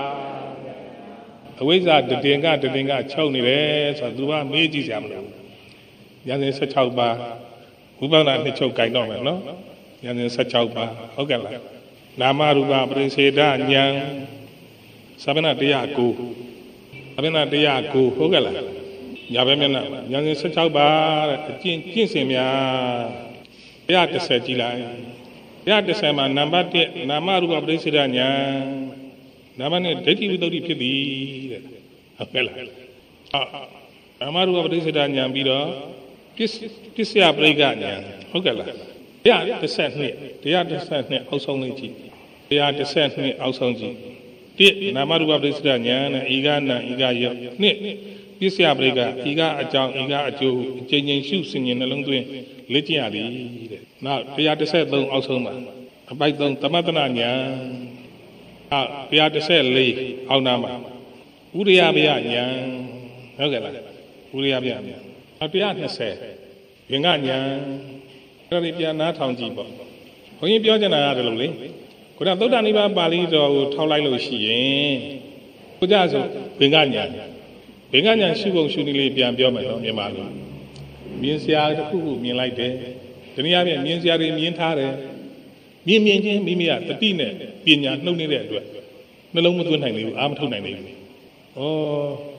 A: အဝိဇ္ဇာတတင်ကတတင်ကချုပ်နေတယ်ဆိုတော့သူကမေးကြည့်ကြမလို့ဉာဏ်စဉ်၁၆ပါးဝိပဿနာနှစ်ချုပ်ကြိုင်တော့မယ်နော်ဉာဏ်စဉ်၁၆ပါးဟုတ်ကဲ့လားနာမရူပပရိစေဒဉာဏ်သဗ္ဗနာ၁၀၉သဗ္ဗနာ၁၀၉ဟုတ်ကဲ့လားညာဘက်မျက်နှာဉာဏ်စဉ်၁၆ပါးတဲ့အကျင့်ကျင့်စဉ်များ၁၁၀ကြည်လိုက်၁၁၀မှာနံပါတ်၁နာမရူပပရိစေဒဉာဏ်နာမနဲ့ဒိဋ္ဌိဝိတ္တုဖြစ်သည်တဲ့ဟုတ်ကဲ့လားနာမရူပပရိစေဒဉာဏ်ပြီးတော့ပစ္စပစ္စယပရိက္ခဉာဏ်ဟုတ်ကဲ့လား၁၁၂ ၁၁၂အောက်ဆုံးလေးကြည့်၁၁၂အောက်ဆုံးကြည့်၁နာမရူပပရိစေဒဉာဏ်နဲ့ဤကနာဤကယောနှစ်ပစ္စယပရိက္ခဤကအကြောင်းဤကအကျိုးအကျဉ်းချင်းရှုစင်ရင်နှလုံးသွင်းလေ့ကျင့်ရသည်တဲ့နောက်၁၁၃အောက်ဆုံးမှာအပိုက်၃သမတနာဉာဏ်အောက်၁၁၄အောက်နာမှာဥရိယဗျာဉာဏ်ဟုတ်ကဲ့လားဥရိယဗျာဉာဏ်နောက်၁၂၀ဝင်ကဉာဏ်အဲ့ဒီပြန်နားထောင်ကြည့်ပေါ့ဘုန်းကြီးပြောချင်တာရတယ်လို့လေခုနသုဒ္ဓနိဗ္ဗာန်ပါဠိတော်ကိုထောက်လိုက်လို့ရှိရင်ဘုရားဆိုဝင်ကဉာဏ်ဝင်ကဉာဏ်ရှုဖို့ရှုနည်းလေးပြန်ပြောမယ်နော်မြန်မာလိုမြင်စရာတစ်ခုခုမြင်လိုက်တယ်ဒီနေ့အပြင်မြင်စရာတွေမြင်ထားတယ်မြင်မြင်ချင်းမိမိကတတိနဲ့ပညာနှုတ်နေတဲ့အတွက်နှလုံးမသွင်းနိုင်ဘူးအာမထုတ်နိုင်ဘူးဩ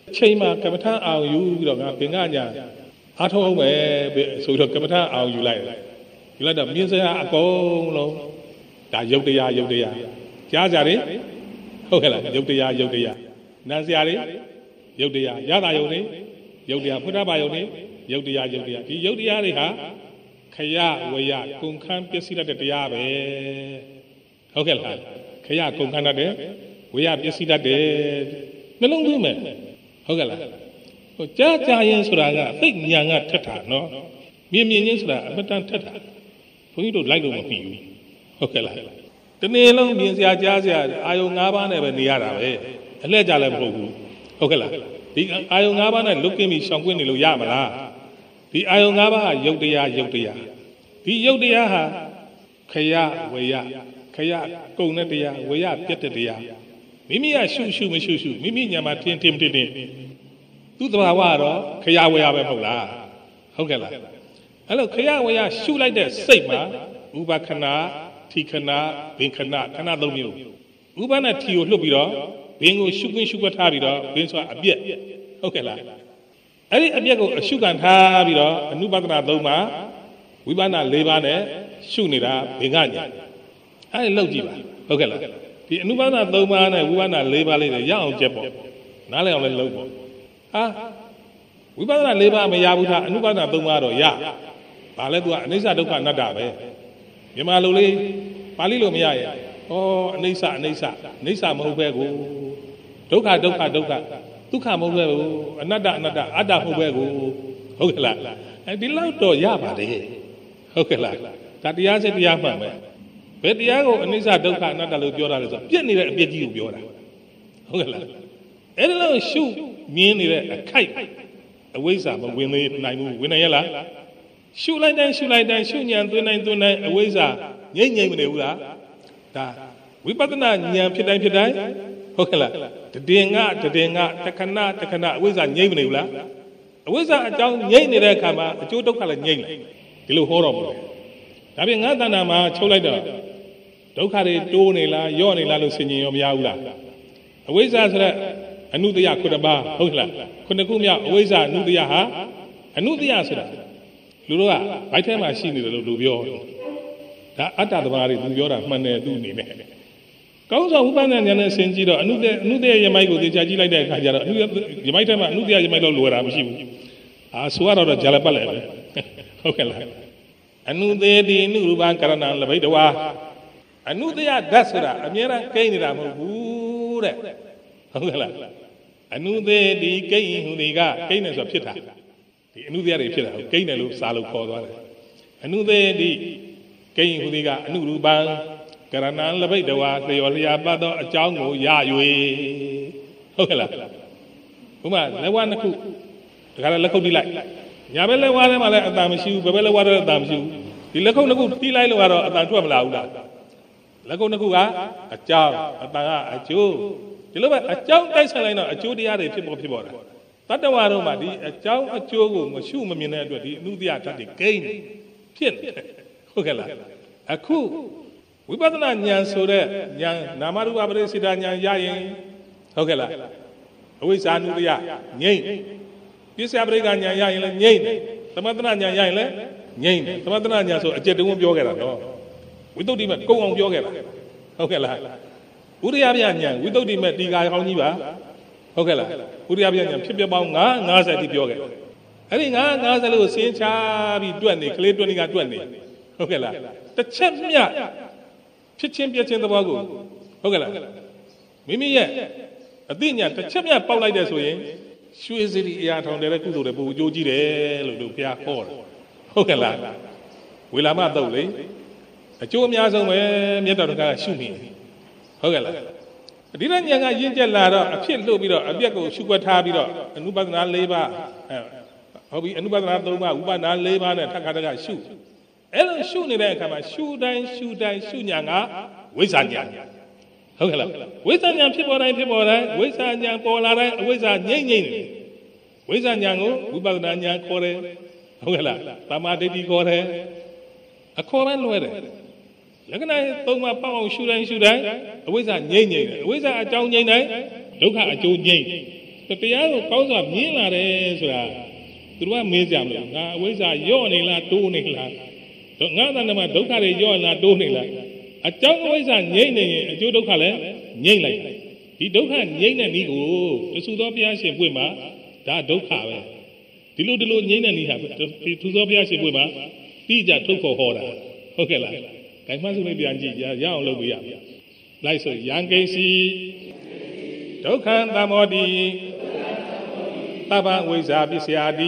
A: ချိန်မှာကမ္မထအောင်ယူပြီးတော့ငါပင်ကညာအားထုတ်အောင်ပဲဆိုတော့ကမ္မထအောင်ယူလိုက်ယူလိုက်တော့မြင်စရာအကုန်လုံးဒါယုတ်တရားယုတ်တရားကြားကြတယ်ဟုတ်ကဲ့လားယုတ်တရားယုတ်တရားနာစရာတွေယုတ်တရားရတာယုတ်နေယုတ်တရားဖုဒ္ဓဘာယုတ်နေယုတ်တရားယုတ်တရားဒီယုတ်တရားတွေဟာခရဝရကုန်ခန်းပစ္စည်းတတ်တဲ့တရားပဲဟုတ်ကဲ့လားခရကုန်ခန်းတတ်တယ်ဝရပစ္စည်းတတ်တယ်နှလုံးသွင်းမယ်ဟုတ်ကဲ့လားဟိုကြားကြားရင်ဆိုတာကသိဉာဏ်ကထက်တာနော်မြင်မြင်ချင်းဆိုတာအမတန်ထက်တာဘုန်းကြီးတို့လိုက်လို့မပြီးဘူးဟုတ်ကဲ့လားတနေ့လုံးမြင်စရာကြားစရာအာယုံ၅ပါးနဲ့ပဲနေရတာပဲအလှည့်ကြလည်းမဟုတ်ဘူးဟုတ်ကဲ့လားဒီအာယုံ၅ပါးနဲ့လွတ်ကင်းပြီးရှောင်ကွင်းနေလို့ရမလားဒီအာယုံ၅ပါးဟာယုတ်တရားယုတ်တရားဒီယုတ်တရားဟာခရဝရခရကုံတဲ့တရားဝရပြတ်တဲ့တရားမိမိကရှုရှုမရှုရှုမိမိညာမှာထင်ထင်ထင်ထင်သူ့သဘာဝကတော့ခရဝရပဲမဟုတ်လားဟုတ်ကဲ့လားအဲ့လိုခရဝရရှုလိုက်တဲ့စိတ်မှာဥပခဏထိခဏဘင်ခဏခဏသုံးမျိုးဥပနဲ့ထီကိုလွတ်ပြီးတော့ဘင်ကိုရှုခွင်းရှုခွက်ထားပြီးတော့ဘင်ဆိုတာအပြက်ဟုတ်ကဲ့လားအဲ့ဒီအပြက်ကိုအရှုခံထားပြီးတော့အနုပဒနာသုံးပါဝိပဿနာ၄ပါးနဲ့ရှုနေတာဘင်ကညာအဲ့ဒီလောက်ကြည့်ပါဟုတ်ကဲ့လားဒီအနုပါဒနာ၃ပါးနဲ့ဝိပဿနာ၄ပါးလေးတွေရအောင်ကျက်ပေါ့နားလည်အောင်လည်းလုပ်ပေါ့ဟာဝိပဿနာ၄ပါးမရဘူးထားအနုပါဒနာ၃ပါးတော့ရဘာလဲသူကအနိစ္စဒုက္ခအနတ္တပဲမြန်မာလိုလေးပါဠိလိုမရရဲ့ဩအနိစ္စအနိစ္စအနိစ္စမဟုတ်ပဲကိုဒုက္ခဒုက္ခဒုက္ခဒုက္ခမဟုတ်ပဲကိုအနတ္တအနတ္တအတ္တမဟုတ်ပဲကိုဟုတ်ကဲ့လားအဲဒီလောက်တော့ရပါတယ်ဟုတ်ကဲ့လားဒါတရားစစ်တရားမှန်ပဲဘယ်တရားကိုအနိစ္စဒုက္ခအနတ္တလို့ပြောတာလဲဆိုတော့ပြည့်နေတဲ့အပြစ်ကြီးကိုပြောတာဟုတ်ကဲ့လားအဲ့ဒါလို့ရှုမြင်နေတဲ့အခိုက်အဝိဇ္ဇာမဝင်နိုင်ဘူးဝင်နိုင်ရလားရှုလိုက်တိုင်းရှုလိုက်တိုင်းရှုဉာဏ်သွင်းတိုင်းသွင်းတိုင်းအဝိဇ္ဇာငြိမ့်ငြိမ့်မနေဘူးလားဒါဝိပဿနာဉာဏ်ဖြစ်တိုင်းဖြစ်တိုင်းဟုတ်ကဲ့လားတည်င်္ဂတည်င်္ဂတခဏတခဏအဝိဇ္ဇာငြိမ့်မနေဘူးလားအဝိဇ္ဇာအကြောင်းငြိမ့်နေတဲ့အခါမှာအကျိုးဒုက္ခလည်းငြိမ့်တယ်ဒီလိုဟောတော်မူတယ်ဒါပြင်ငါးတဏ္ဍာမှာချုပ်လိုက်တော့ဒုက္ခတွေတိုးနေလားယော့နေလားလို့ဆင်ញင်ရောမရဘူးလားအဝိဇ္ဇာဆိုတဲ့အနုတ္တယခုနှစ်ပါးဟုတ်ကဲ့လားခုနှစ်ခုမြောက်အဝိဇ္ဇာအနုတ္တယဟာအနုတ္တယဆိုတာလူတို့ကဘိုက်ထဲမှာရှိနေတယ်လို့လူပြောဒါအတ္တသမားတွေသူပြောတာမှန်တယ်သူအနေနဲ့ကောင်းဆောင်ဥပ္ပန္နဉာဏ်နဲ့ဆင်ကြည့်တော့အနုတ္တအနုတ္တယမိုက်ကိုသိချကြည့်လိုက်တဲ့အခါကျတော့အနုယမိုက်ထဲမှာအနုတ္တယမိုက်တော့လိုတာမရှိဘူးအာဆိုရတော့ဂျာလပတ်လည်းပဲဟုတ်ကဲ့လားအနုသေတိအနုရူပံကရဏံလဘိတဝါအနုတ္တယဓာတ်ဆိုတာအမြဲတမ်းကိန်းနေတာမဟုတ်ဘူးတဲ့ဟုတ်ကဲ့လားအနုသေတိကိန်းဟူဒီကကိန်းနေဆိုဖြစ်တာဒီအနုတ္တယတွေဖြစ်တာကိန်းတယ်လို့စာလို့ခေါ်သွားတယ်အနုသေတိကိန်းဟူဒီကအနုရူပံကရဏံလဘိတဝါလျော်လျာပတ်သောအကြောင်းကိုရ၍ဟုတ်ကဲ့လားဘုမလက်ဝါးနှစ်ခုဒါကြလည်းလက်ခုပ်တိလိုက်ညာဘက်လက်ဝါးထဲမှာလည်းအတန်မရှိဘူးဘယ်ဘက်လက်ဝါးထဲအတန်မရှိဘူးဒီလက်ခုပ်နှစ်ခုတိလိုက်လို့ကတော့အတန်ထွက်မလာဘူးလားလက်ခုပ်နှစ်ခုကအကြောင်းအတန်ကအကျိုးဒီလိုပဲအကြောင်းတိုက်ဆိုင်လိုက်တော့အကျိုးတရားတွေဖြစ်ပေါ်ဖြစ်ပေါ်တာတတ္တဝါတို့မှာဒီအကြောင်းအကျိုးကိုမရှုမမြင်တဲ့အတွက်ဒီအနုတ္တယဓာတ်တွေကိန်းဖြစ်နေဟုတ်ကဲ့လားအခုဝိပဿနာဉာဏ်ဆိုတဲ့ဉာဏ်နာမရူပပရိစ္ဆေဒဉာဏ်ရရင်ဟုတ်ကဲ့လားအဝိဇ္ဇာနုတ္တယငြိမ့်ပစ္စယပရိက္ခဉာဏ်ရရင်လည်းငြိမ့်တယ်သမထနာဉာဏ်ရရင်လည်းငြိမ့်တယ်သမထနာဉာဏ်ဆိုအကျက်တုံးပြောခဲ့တာတော့ဝိသုဒ္ဓိမဲ့ကုံအောင်ပြောခဲ့တာဟုတ်ကဲ့လားဥရိယပြဉာဏ်ဝိသုဒ္ဓိမဲ့ဒီကာဟောင်းကြီးပါဟုတ်ကဲ့လားဥရိယပြဉာဏ်ဖြစ်ပြပေါင်း၅၅၀တိပြောခဲ့အဲ့ဒီ၅၅၀လို့စင်းချပြီးတွက်နေကလေးတွက်နေကတွက်နေဟုတ်ကဲ့လားတစ်ချက်မြတ်ဖြစ်ချင်းပြချင်းသဘောကိုဟုတ်ကဲ့လားမိမိရဲ့အသိဉာဏ်တစ်ချက်မြတ်ပေါက်လိုက်တဲ့ဆိုရင်ရွှေစရီအရာထောင်တယ်တဲ့ကုသိုလ်တွေပိုအကျိုးကြီးတယ်လို့တို့ဘုရားဟောတယ်ဟုတ်ကဲ့လားဝေလာမတုတ်လေအကျိုးအများဆုံးပဲမြတ်တော်ကရှုနေဟုတ်ကဲ့လားဒီတော့ဉာဏ်ကရင့်ကျက်လာတော့အဖြစ်လှုပ်ပြီးတော့အပြက်ကိုရှုွက်ထားပြီးတော့အနုပဒနာ၄ပါးဟုတ်ပြီအနုပဒနာ၃ပါးဥပဒနာ၄ပါးနဲ့ထပ်ခါတကရှုအဲ့လိုရှုနေတဲ့အခါမှာရှုတိုင်းရှုတိုင်းရှုဉာဏ်ကဝိဇ္ဇာဉာဏ်ဟုတ်ကဲ့လားဝိဇ္ဇာဉာဏ်ဖြစ်ပေါ်တိုင်းဖြစ်ပေါ်တိုင်းဝိဇ္ဇာဉာဏ်ပေါ်လာတိုင်းအဝိဇ္ဇာငြိမ့်ငြိမ့်နေဝိဇ္ဇာဉာဏ်ကိုဝိပဿနာဉာဏ်ခေါ်တယ်ဟုတ်ကဲ့လားသမာဓိဋ္ဌိခေါ်တယ်အခေါ်ပဲလွယ်တယ်လက္ခဏာသုံးပါးပေါက်အောင်ရှုတိုင်းရှုတိုင်းအဝိဇ္ဇာငြိမ့်ငြိမ့်တယ်အဝိဇ္ဇာအကြောင်းငြိမ့်တိုင်းဒုက္ခအကျိုးငြိမ့်တရားကိုကောင်းစွာမြင်လာတယ်ဆိုတာသူတို့ကမေးကြမလို့ငါအဝိဇ္ဇာယော့နေလားတိုးနေလားငါတဏ္ဍမှာဒုက္ခတွေယော့လားတိုးနေလားအကြောင်းအဝိဇ္ဇာငြိမ့်နေရင်အကျိုးဒုက္ခလည်းငြိမ့်လိုက်ဒီဒုက္ခငြိမ့်တဲ့နည်းကိုတဆူသောဘုရားရှင်ပွင့်မှာဒါဒုက္ခပဲဒီလိုဒီလိုငြိမ့်တဲ့နည်းဟာဒီထူသောဘုရားရှင်ပွင့်မှာပြီးကြထုတ်ဖို့ဟောတာဟုတ်ကဲ့လားဂိုင်းမဆုလေးပြန်ကြည့်ရအောင်လုပ်ပြရမယ်လိုက်ဆိုယံကိဉ္စီဒုက္ခံသမောတိသဗ္ဗဝိဇ္ဇာပစ္စယာတိ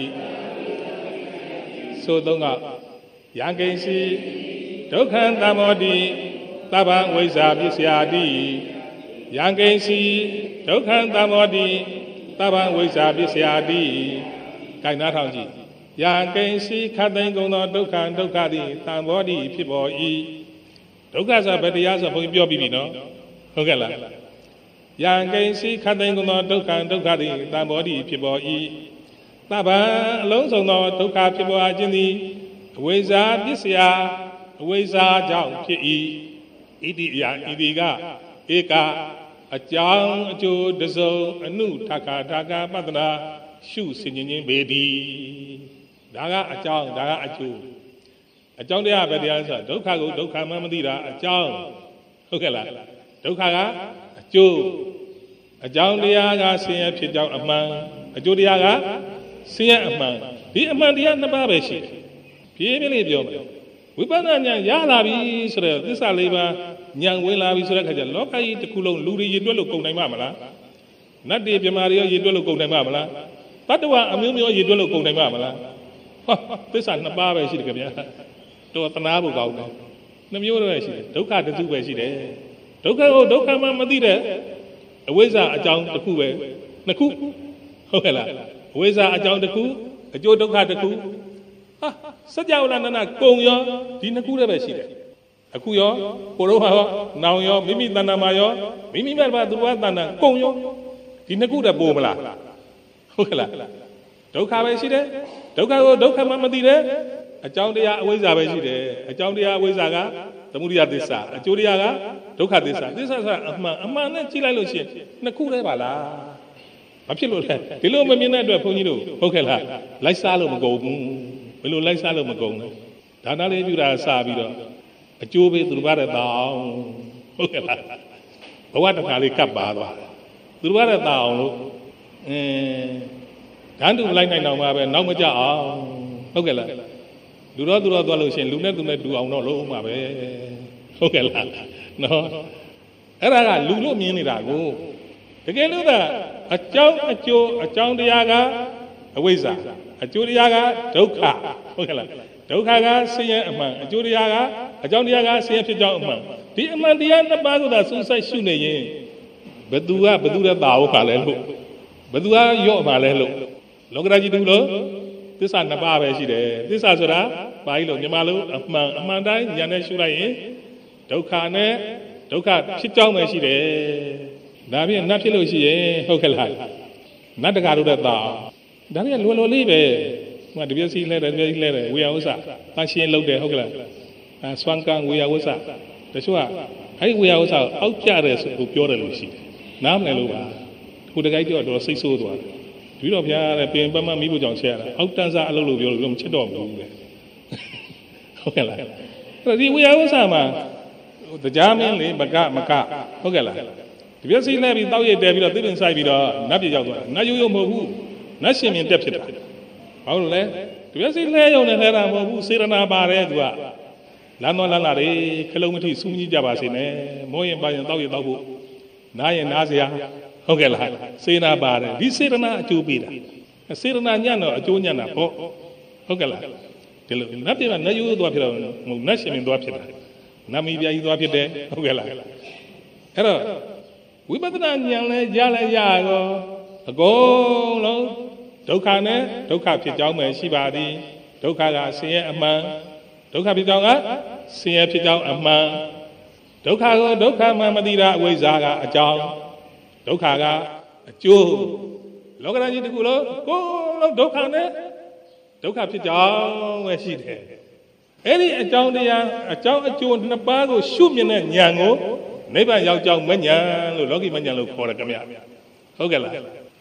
A: ဆိုတော့ကယံကိဉ္စီဒုက္ခံသမောတိသဗ္ဗဝိဇ္ဇာပစ္စယာတိယံကိဉ္စီဒုက္ခံသမောတိသဗ္ဗဝိဇ္ဇာပစ္စယာတိဂိုင်းနာထောင်ကြည့်ယံကိဉ္စီခတ်သိမ်းကုန်သောဒုက္ခဒုက္ခသည်သံဘောတိဖြစ်ပေါ်၏ဒုက္ခဆိုဘယ်တရားဆိုဘုန်းကြီးပြောပြီးပြီနော်ဟုတ်ကဲ့လားယံကိဉ္စီခတ်သိမ်းကုန်သောဒုက္ခဒုက္ခသည်သံဘောတိဖြစ်ပေါ်၏သဗ္ဗံအလုံးစုံသောဒုက္ခဖြစ်ပေါ်ခြင်းသည်အဝိဇ္ဇာပစ္စယအဝိဇ္ဇာကြောင့်ဖြစ်၏ဣတိယဣတိကဧကအကြောင်းအကျိုးတစုံအနုထခါထာကပတ္တနာရှုစင်ခြင်းချင်းပေသည်ဒါကအကြောင်းဒါကအကျိုးအကြောင်းတရားပဲတရားဆိုဒုက္ခကိုဒုက္ခမှမသိတာအကြောင်းဟုတ်ကဲ့လားဒုက္ခကအကျိုးအကြောင်းတရားကဆင်းရဲဖြစ်ကြောင်းအမှန်အကျိုးတရားကဆင်းရဲအမှန်ဒီအမှန်တရားနှစ်ပါးပဲရှိတယ်ပြည့်ပြည့်လေးပြောမယ်ဝိပဿနာဉာဏ်ရလာပြီဆိုတော့သစ္စာလေးပါးဉာဏ်ဝင်လာပြီဆိုတဲ့ခါကျလောကကြီးတစ်ခုလုံးလူတွေရည်တွက်လို့ကုန်နိုင်မှာမလားနတ်တွေပြမာတွေရောရည်တွက်လို့ကုန်နိုင်မှာမလားတတ္တဝအမျိုးမျိုးရည်တွက်လို့ကုန်နိုင်မှာမလားဟောသစ္စာနှစ်ပါးပဲရှိတယ်ခင်ဗျာတော့တနာဖို့ကောင်းတယ်နှမျိုးတော့ရှိတယ်ဒုက္ခတစ်ခုပဲရှိတယ်ဒုက္ခကိုဒုက္ခမှမသိတဲ့အဝိဇ္ဇာအကြောင်းတစ်ခုပဲနှစ်ခုဟုတ်ကဲ့လားအဝိဇ္ဇာအကြောင်းတစ်ခုအကျိုးဒုက္ခတစ်ခုဟာစัจ java နာနာကုံရောဒီနှစ်ခုတည်းပဲရှိတယ်အခုရောကိုရောဟာရောနောင်ရောမိမိတဏ္ဍာမှာရောမိမိမဲ့ဘာသူတော်တဏ္ဍာကုံရောဒီနှစ်ခုတည်းပို့မလားဟုတ်ကဲ့လားဒုက္ခပဲရှိတယ်ဒုက္ခကိုဒုက္ခမှမသိတဲ့အကြောင်းတရားအဝိဇ္ဇာပဲရှိတယ်အကြောင်းတရားအဝိဇ္ဇာကသမုဒိယသစ္စာအကျိုးတရားကဒုက္ခသစ္စာသစ္စာဆိုတာအမှန်အမှန်နဲ့ကြည့်လိုက်လို့ရှိရင်နှစ်ခုတည်းပါလားမဖြစ်လို့လဲဒီလိုမမြင်တဲ့အတွက်ဘုန်းကြီးတို့ဟုတ်ကဲ့လားလိုက်စားလို့မကုန်ဘူးဘယ်လိုလိုက်စားလို့မကုန်လဲဒါနလေးပြုတာစပြီးတော့အကျိုးပေးသူတို့ဘာတဲ့တောင်းဟုတ်ကဲ့လားဘဝတစ်ခါလေးကပ်ပါသွားသူတို့ဘာတဲ့တောင်းလို့အင်းဓာတ်တူမလိုက်နိုင်တော့မှပဲနောက်မကြအောင်ဟုတ်ကဲ့လားလူတော်သူတော်သွားလို့ရှိရင်လူနဲ့သူနဲ့တူအောင်တော့လုံးမှာပဲဟုတ်ကဲ့လားနော်အဲ့ဒါကလူလို့မြင်နေတာကိုတကယ်လို့သာအကြောင်းအကျိုးအကြောင်းတရားကအဝိဇ္ဇာအကျိုးတရားကဒုက္ခဟုတ်ကဲ့လားဒုက္ခကဆင်းရဲအမှန်အကျိုးတရားကအကြောင်းတရားကဆင်းရဲဖြစ်ကြောင်းအမှန်ဒီအမှန်တရားနှစ်ပါးကိုသာစူးစိုက်ရှုနေရင်ဘယ်သူကဘယ်သူတဲ့တာဟုတ်ပါလဲလို့ဘယ်သူကရော့ပါလဲလို့လောကဓာတ်ကြီးတူလို့သစ္စာနှစ်ပါးပဲရှိတယ်သစ္စာဆိုတာဘာကြီးလို့မြန်မာလိုအမှန်အမှန်တိုင်းဉာဏ်နဲ့ရှုလိုက်ရင်ဒုက္ခနဲ့ဒုက္ခဖြစ်ကြောင်းပဲရှိတယ်ဒါဖြင့်နတ်ဖြစ်လို့ရှိရင်ဟုတ်ကဲ့လားနတ်တကာတို့တဲ့တာဒါဖြင့်လွယ်လွယ်လေးပဲဟိုတပြည့်စီလဲတယ်တပြည့်စီလဲတယ်ဝေယဝဆအရှင်းလုပ်တယ်ဟုတ်ကဲ့လားအဲဆွမ်းကံဝေယဝဆတချို့ကအဲ့ဒီဝေယဝဆအောက်ကြတယ်ဆိုကိုပြောတယ်လို့ရှိတယ်နားမလည်လို့ပါဟိုတကိုက်ကြောတော့စိတ်ဆိုးသွားတယ်ပြီးတော့ဘုရားတဲ့ပင်ပမမိဖို့ကြောင့်ဆက်ရတာအောက်တန်းစားအလုပ်လို့ပြောလို့မချစ်တော့ဘူးလေဟုတ်ကဲ့လားအဲ့ဒီဝေယဝဆမှာတရားမင်းလေမကမကဟုတ်ကဲ့လားဒီပြည့်စည်လဲပြီးတောက်ရည်တဲပြီးတော့သိပင်ဆိုင်ပြီးတော့နတ်ပြေရောက်သွားနတ်ရိုးရိုးမဟုတ်ဘူးနတ်ရှင်မြင်တက်ဖြစ်တာဘာလို့လဲဒီပြည့်စည်လဲရုံနဲ့လဲတာမဟုတ်ဘူးစေရနာပါတယ်သူကလမ်းတော်လမ်းလာတွေခလုံးမထိစူးကြီးကြပါစေနဲ့မောရင်ပါရင်တောက်ရည်တောက်ဖို့နားရင်နားစရာဟုတ်ကဲ့လားစေရနာပါတယ်ဒီစေရနာအကျိုးပေးတာစေရနာညံ့တော့အကျိုးညံ့တာပေါ့ဟုတ်ကဲ့လားဒီလိုနတ်ပြေကနတ်ရိုးသွားဖြစ်တော့မဟုတ်နတ်ရှင်မြင်သွားဖြစ်တာနမီပြာကြီးသွားဖြစ်တယ်ဟုတ်ကဲ့လားအဲ့တော့ဝိပဿနာဉာဏ်လဲရလဲရရောအကုန်လုံးဒုက္ခနဲ့ဒုက္ခဖြစ်ကြောင်းပဲရှိပါသည်ဒုက္ခကဆင်းရဲအမှန်ဒုက္ခဖြစ်ကြောင်းကဆင်းရဲဖြစ်ကြောင်းအမှန်ဒုက္ခကိုဒုက္ခမှမသိတာအဝိဇ္ဇာကအကြောင်းဒုက္ခကအကျိုးလောကဓာတ်ကြီးတစ်ခုလုံးကိုယ်လုံးဒုက္ခနဲ့ဒုက္ခဖြစ်ကြောင်းပဲရှိတယ်အဲ့ဒီအကြောင်းတရားအကြောင်းအကျိုးနှစ်ပါးကိုရှုမြင်တဲ့ဉာဏ်ကိုနိဗ္ဗာန်ရောက်ကြောင်းမဉဏ်လို့လောကီမဉဏ်လို့ခေါ်တယ်ခင်ဗျဟုတ်ကဲ့လားဒ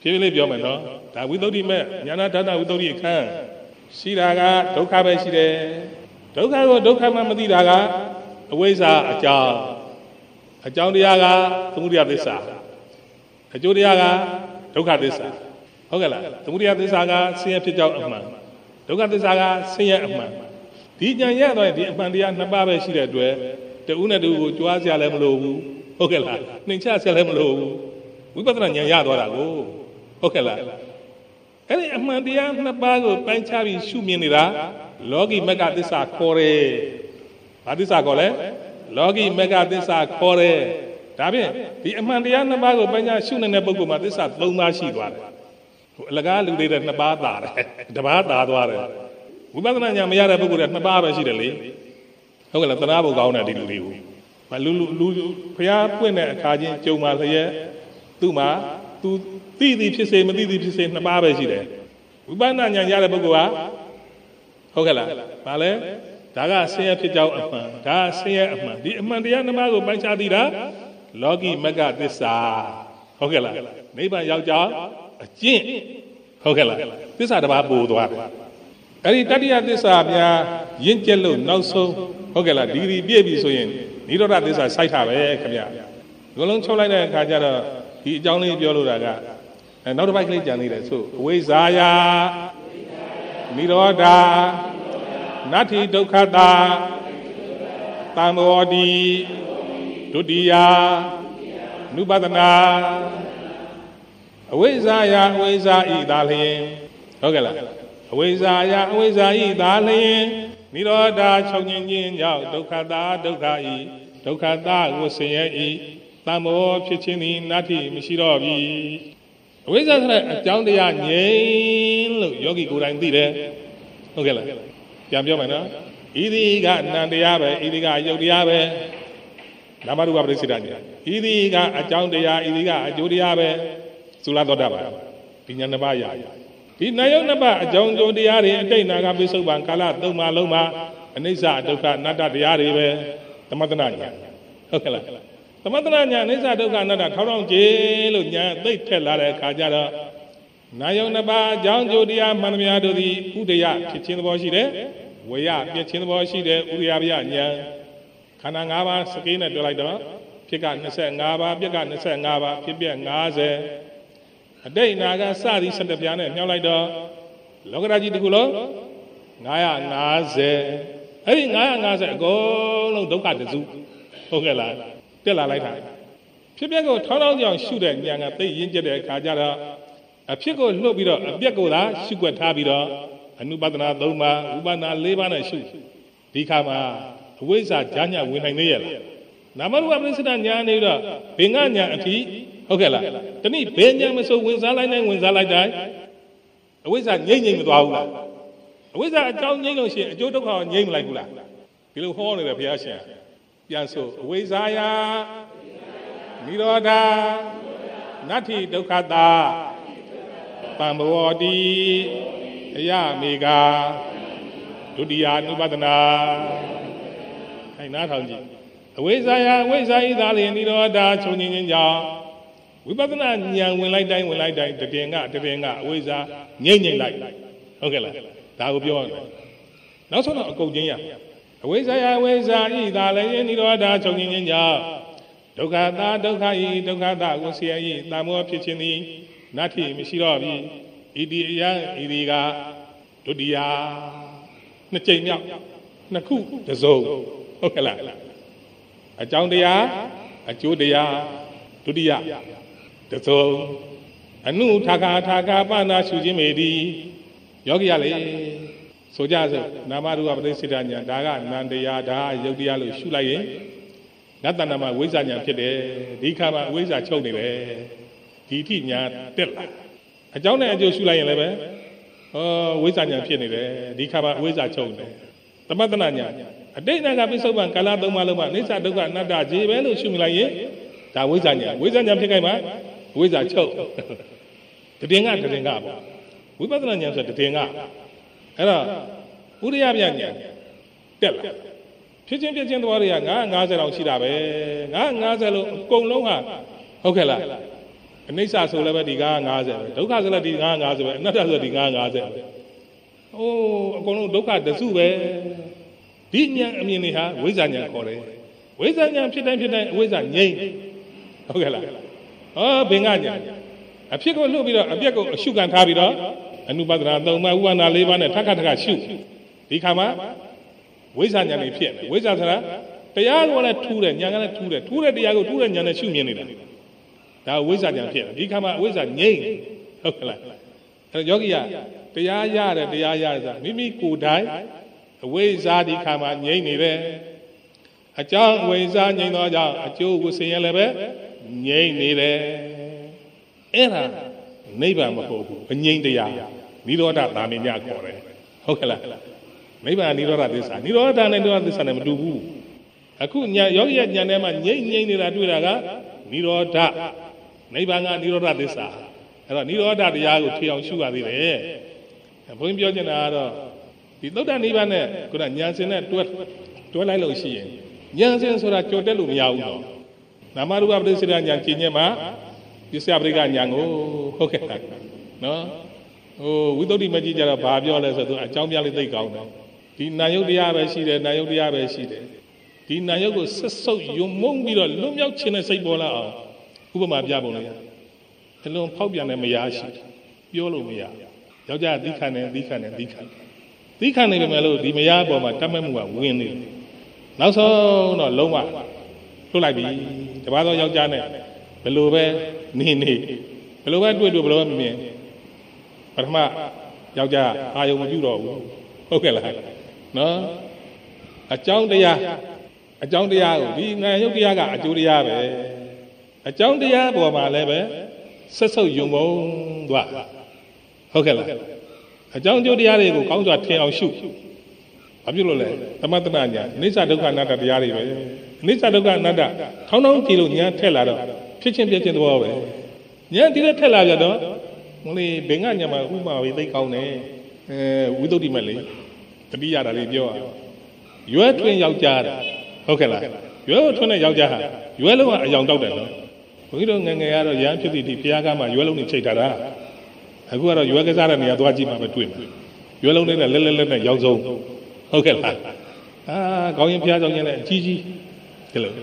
A: ဖြည်းဖြည်းလေးပြောမယ်နော်ဒါဝိသုဒ္ဓိမဲ့ညာနာဒါနဝိသုဒ္ဓိအခန်းရှိတာကဒုက္ခပဲရှိတယ်ဒုက္ခကိုဒုက္ခမှမသိတာကအဝိဇ္ဇာအကြောင်းအကြောင်းတရားကသမုဒယသစ္စာအကျိုးတရားကဒုက္ခသစ္စာဟုတ်ကဲ့လားသမုဒယသစ္စာကဆင်းရဲဖြစ်ကြောင်းအမှန်ဒုက္ခသစ္စာကဆင်းရဲအမှန်ဒီဉာဏ်ရတော့ဒီအမှန်တရားနှစ်ပါးပဲရှိတဲ့အတွက်တဦးနဲ့တဦးကိုကြွားစရာလည်းမလိုဘူးဟုတ်ကဲ့လားနှိမ်ချစရာလည်းမလိုဘူးဝိပဿနာဉာဏ်ရသွားတာကိုဟုတ်ကဲ့လားအဲ့ဒီအမှန်တရားနှစ်ပါးကိုပိုင်းခြားပြီးရှုမြင်နေတာလောကီမဂ္ဂသစ္စာခေါ်တယ်ဘာသစ္စာခေါ်လဲလောကီမဂ္ဂသစ္စာခေါ်တယ်ဒါဖြင့်ဒီအမှန်တရားနှစ်ပါးကိုပိုင်းခြားရှုနေတဲ့ပုဂ္ဂိုလ်မှာသစ္စာသုံးပါးရှိသွားတယ်ဟိုအလကားလူတွေတဲ့နှစ်ပါးသာတယ်တစ်ပါးသာသွားတယ်ဝိပဿနာဉာဏ်မရတဲ့ပုဂ္ဂိုလ်တွေနှစ်ပါးပဲရှိတယ်လေဟုတ်ကဲ့လားသနာဖို့ကောင်းတယ်ဒီလူတွေကိုမလူလူလူဖျားပွင့်တဲ့အခါချင်းကြုံပါလျက်သူ့မှာသူသိသည်ဖြစ်စေမသိသည်ဖြစ်စေနှစ်ပါးပဲရှိတယ်ဝိပဿနာဉာဏ်ရတဲ့ပုဂ္ဂိုလ်ကဟုတ်ကဲ့လားမလဲဒါကဆင်းရဲဖြစ်ကြောင်းအမှန်ဒါဆင်းရဲအမှန်ဒီအမှန်တရားနှစ်ပါးကိုပိုင်းခြားသိတာလောကီမဂ္ဂသစ္စာဟုတ်ကဲ့လားနိဗ္ဗာန်ရောက်ကြောင်းအကျင့်ဟုတ်ကဲ့လားသစ္စာတစ်ပါးပို့သွားတယ်အဲ့ဒီတတိယသစ္စာများရင့်ကျက်လို့နောက်ဆုံးဟုတ်ကဲ့လားဒီဒီပြည့်ပြီဆိုရင်နိရောဓသစ္စာစိုက်တာပဲခင်ဗျဒီလုံးချုပ်လိုက်တဲ့အခါကျတော့ဒီအကြောင်းလေးပြောလို့တာကအဲနောက်တစ်ပိုက်ကလေးကြံနေတယ်ဆိုအဝိဇ္ဇာယနိရောဓနတ္ထိဒုက္ခတာသံဘောတိဒုတိယနုပဒနာအဝိဇ္ဇာယအဝိဇ္ဇာဤသာလျင်ဟုတ်ကဲ့လားအဝိဇ္ဇာယအဝိဇ္ဇာဤသာလျင်နိရောဓချုပ်ငြင်းခြင်းကြောင့်ဒုက္ခတာဒုက္ခဤဒုက္ခတာကိုဆင်းရဲဤသံမောဖြစ်ခြင်းသည်နတ္ထိမရှိတော့ပြီအဝိဇ္ဇာဆိုတဲ့အကြောင်းတရားငြိမ်းလို့ယောဂီကိုယ်တိုင်သိတယ်ဟုတ်ကဲ့လားပြန်ပြောမယ်နော်ဤသည်ကအနန္တရားပဲဤသည်ကယုတ်တရားပဲနာမရူပပရိစ္ဆေဒဉာဏ်ဤသည်ကအကြောင်းတရားဤသည်ကအကျိုးတရားပဲသုလသောတာပန်ဒီဉာဏ်နှစ်ပါးရဒီနာယုတ်နှစ်ပါးအကြောင်းကျိုးတရားတွေအတိတ်နာကပိစုပန်ကာလသုံးပါးလုံးမှာအနိစ္စဒုက္ခအနတ္တတရားတွေပဲသမထနာဉာဏ်ဟုတ်ကဲ့လားသမထနာဉာဏ်အနိစ္စဒုက္ခအနတ္တထောင်းထောင်းကျေလို့ဉာဏ်သိထက်လာတဲ့အခါကျတော့နာယုတ်နှစ်ပါးအကြောင်းကျိုးတရားမှန်သမျှတို့သည်ဥဒယဖြစ်ခြင်းသဘောရှိတယ်ဝေယပြည့်ခြင်းသဘောရှိတယ်ဥရိယဗျဉာဏ်ခန္ဓာ၅ပါးစကိနဲ့ပြောလိုက်တော့ဖြစ်က၂၅ပါးပြက်က၂၅ပါးဖြစ်ပြက်၅၀အတိတ်အနာကစသည်၁၁ပြားနဲ့ညှောက်လိုက်တော့လောကဓာတ်ကြီးတစ်ခုလုံး၅၅၀အဲ့ဒီ၅၅၀အကုန်လုံးဒုက္ခတစုဟုတ်ကဲ့လားတက်လာလိုက်တာဖြစ်ပြက်ကိုထောင်းထောင်းကြောင်ရှုတဲ့ဉာဏ်ကသိရင်းကျက်တဲ့အခါကျတော့အဖြစ်ကိုလှုပ်ပြီးတော့အပြက်ကိုသာရှုွက်ထားပြီးတော့အနုပဒနာ၃ပါးဥပဒနာ၄ပါးနဲ့ရှုဒီခါမှာအဝိဇ္ဇာဈာညဝင်နိုင်နေရလားနာမရူပပရိစ္ဆေဒဉာဏ်နေတော့ဘင်္ဂဉာဏ်အထိဟုတ်ကဲ့လားတနည်းဘယ်ဉာဏ်မဆိုဝင်စားလိုက်နိုင်ဝင်စားလိုက်တိုင်းအဝိဇ္ဇာငြိမ့်ငြိမ့်မသွားဘူးလားအဝိဇ္ဇာအကြောင်းငြိမ့်လို့ရှိရင်အကျိုးဒုက္ခကိုငြိမ့်မလိုက်ဘူးလားဒီလိုဟောနေတယ်ဘုရားရှင်ပြန်ဆိုအဝိဇ္ဇာယနိရောဓနတ္ထိဒုက္ခတာသံဘောတိအယမေဃဒုတိယနုပဒနာခိုင်နာထောင်ကြည့်အဝိဇ္ဇာယအဝိဇ္ဇာဤသာလျင်နိရောဓချုပ်ငြင်းခြင်းကြောင့်ဝိပဿနာဉာဏ်ဝင်လိုက်တိုင်းဝင်လိုက်တိုင်းတတင်ကတတင်ကအဝိဇ္ဇာငြိမ့်ငြိမ့်လိုက်ဟုတ်ကဲ့လားဒါကိုပြောရတယ်နောက်ဆုံးတော့အကုန်ချင်းရအဝိဇ္ဇာယအဝိဇ္ဇာဤသာလျင်နိရောဓချုပ်ငြင်းခြင်းကြောင့်ဒုက္ခတာဒုက္ခဤဒုက္ခတာကိုဆရာဤတာမောဖြစ်ခြင်းသည်နတ္ထိမရှိတော့ပြီဣတိအယံဣတိကဒုတိယနှစ်ကြိမ်မြောက်နှစ်ခုတစ်စုံဟုတ်ကဲ့လားအကြောင်းတရားအကျိုးတရားဒုတိယတစ်စုံအနုထာခာထာခာပနာရှုခြင်းမေဒီယောဂီရလေဆိုကြစို့နာမရူပပရိစ္ဆေဒဉာဏ်ဒါကနန္တရားဒါယုတ်တရားလို့ရှုလိုက်ရင်နတ္တနာမဝိဇ္ဇာဉာဏ်ဖြစ်တယ်ဒီခါမှာဝိဇ္ဇာချုပ်နေတယ်ဒီထိညာတက်လာအကြောင်းနဲ့အကျိုးရှုလိုက်ရင်လည်းပဲဟောဝိဇ္ဇာဉာဏ်ဖြစ်နေတယ်ဒီခါမှာဝိဇ္ဇာချုပ်နေတယ်သမထနာဉာဏ်အတိတ်ကပိစုပန်ကာလသုံးပါးလုံးမှာအိစ္ဆဒုက္ခအနတ္တခြေပဲလို့ရှုမြင်လိုက်ရင်ဒါဝိဇ္ဇာဉာဏ်ဝိဇ္ဇာဉာဏ်ဖြစ်ခိုင်းမှာဝိဇ္ဇာချုပ်တည်ငါတည်ငါပေါ့ဝိပဿနာဉာဏ်ဆိုတည်ငါအဲ့တော့ဥရိယပြဉာဏ်တက်လာဖြစ်ချင်းဖြစ်ချင်းသဘောတွေကငါး၅၀တောင်ရှိတာပဲငါး၅၀လို့အကုန်လုံးဟာဟုတ်ကဲ့လား Any Sasola di Gaza, Dokazala di Gaza, not as a Gaza. Oh, Doka the Sube. Dinya Aminiha, Wizanya Kore. Wizanya Pitan, Wizanya. Okay. Oh, Benganya. A pico lubida, a pico sugar and tabida, and Nubadra, my one I live on a Takataka shoe. Dikama, Wizanya Pian, Wizazara, the young one at two and young at two, two at the Yago two and Yana shoe minute. Now Wizanya Pian, Dikama Wizan Yang. Okay. Yogia, the Yaya, the Yaya, Mimi could die. Wizadi Kama Yang. A John Wizan Yang, a Joe was saying a level. Nhây nè đấy, ấy là mấy bà mà cô, nhây đấy à, ní đó đã làm nhà cổ đấy, ok là, mấy bà ní đó đã thế sao, ní đó đã này đó thế sao này mà đủ, à cứ nhà, giống như nhà này mà nhây nhây nè là đuôi là cái, ní đó đã, mấy bà ngà ní đó đã thế sao, là ní đó đã thì nhà của thiêu suy gì đấy, bây giờ như nào đó, thì lúc đó ní bà này, cô là nhà sinh này tuột, tuột lại lâu xí, nhà sinh số là cho tới lúc nhau đó. Namaru Abdul Siran yang cinya ma, bisa Afrika yang oh, okay, no, oh, itu di masjid jara babio le satu, acau biar itu kau no. Di nayuk dia besi deh, nayuk dia besi deh. Di nayuk tu sesuatu yumung bila lum yau cina say bola ah, uba mabia bola ya. Hello, pau biar ne maya sih, biolo maya. Yau jah dikan ne, dikan ne, dikan. Dikan ne memang di maya bola, tapi muah win ni. Langsung no loma. Tôi lại bị thì bao giờ giao cha này phải lùi về nỉ nỉ phải lùi về đuôi đuôi phải lùi về miệng phải mà giao cha hai ông mà biết rồi ok là nó ở trong đây à ở trong đây à đi ngay lúc đi à cả chú đi à về ở trong đây à bộ mà lại về rất sâu dùng mông đoạ ok là ở trong chú đi à thì cũng có đoạ thiên ông sưu à biết rồi đấy tâm tâm anh nhá nếu sao đâu cả nát đi à đi về nếu sao đâu cả nát tháo nóng thì luôn nhá thế là đó phía trên phía trên đó vậy nhá thì thế là vậy đó muốn đi bên anh nhà mà cũng mà bị tay câu này uống đâu đi mà lấy cái đi ra là đi vô à vừa thuê giàu cha ok là vừa thuê này giàu cha vừa lúc mà giàu đâu đấy đó cái đó nghe nghe rồi giá thì thì phía cái mà vừa lúc này chạy ra đó cái đó là vừa cái giá này tôi chỉ mà phải tuyển vừa lúc này là lên lên lên này giàu giàu ok là à có những phía trong như này chi chi cái là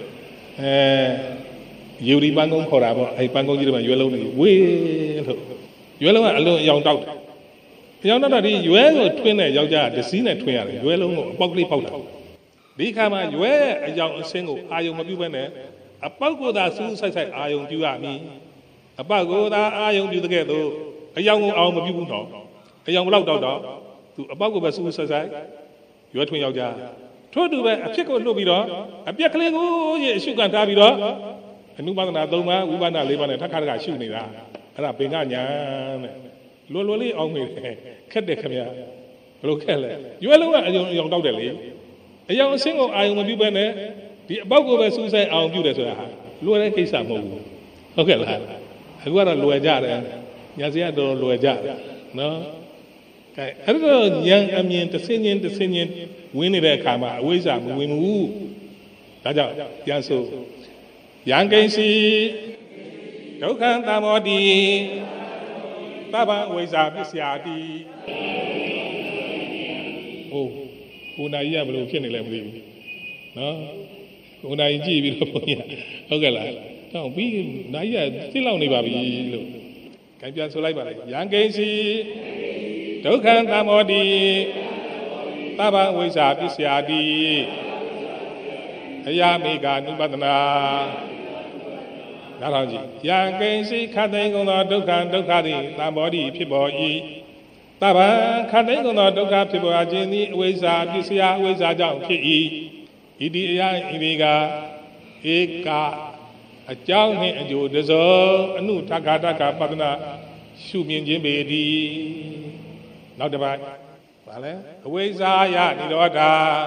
A: nhiều đi ban công khó làm hay ban công gì mà vừa lâu này quê thôi vừa lâu mà lâu giàu đâu giàu nó là đi vừa rồi thuê này giàu già để xí này thuê này vừa lâu ngồi bóc đi bóc đâu đi khai mà vừa giàu sinh ngủ ai dùng mà biết bên này à bóc của ta xuống sai sai ai dùng tiêu à mi à bóc của ta ai dùng tiêu cái đó cái giàu ngủ ao mà biết cũng đó cái giàu lâu đâu đó tụ à bóc của ta xuống sai sai vừa thuê giàu già thôi được vậy à biết có lúc bị đó à biết cái này cái sự can thiệp bị đó nu bang na dong ma u bang na le bang na thak khar ka shu ni da ai da pin ka nya ne lo lo li aung me khet de khamya blo khet le yue long a ayong tauk de le ayong sin ko ayong ma pyu be ne di apauk ko be su sai aung pyu de soda ha luwe de kaisa ma hobuဟုတ်ကဲ့လားအခုကတော့လွယ်ကြတယ်ညာစီကတော့လွယ်ကြတယ်နော်ကဲအဲ့တော့ဉာဏ်အမြင်တစ်စင်းချင်းတစ်စင်းချင်းဝင်နေတဲ့အခါမှာအဝိဇ္ဇာမဝင်ဘူးဒါကြောင့်ပြန်ဆိုYang kensi, dokhan tamodi, baba weza bisyadi. Oh, unai ya belum kini lagi belum, no, unai ji belum punya, oke lah. Tahu bi, unai ya silau ni babi lo. Kajian sulai balik. Yang kensi, dokhan tamodi, baba weza bisyadi. Ayah mega nubatna. Đó là gì? Yang kensi khát thấy con nó đau khát đau khát đi, ta bỏ đi phía bỏ ý. Ta bà khát thấy con nó đau khát phía bỏ ý ni, uế sa, biết xa, uế sa chẳng phía ý. Ý đi ya, ý đi ga, ý ca. À cháu này anh dù đứa gió, anh nụ thác khát thác khát bắt na, su miên chế bề đi. Nói được bài. Bà lẽ, uế sa ya, đi đó đà.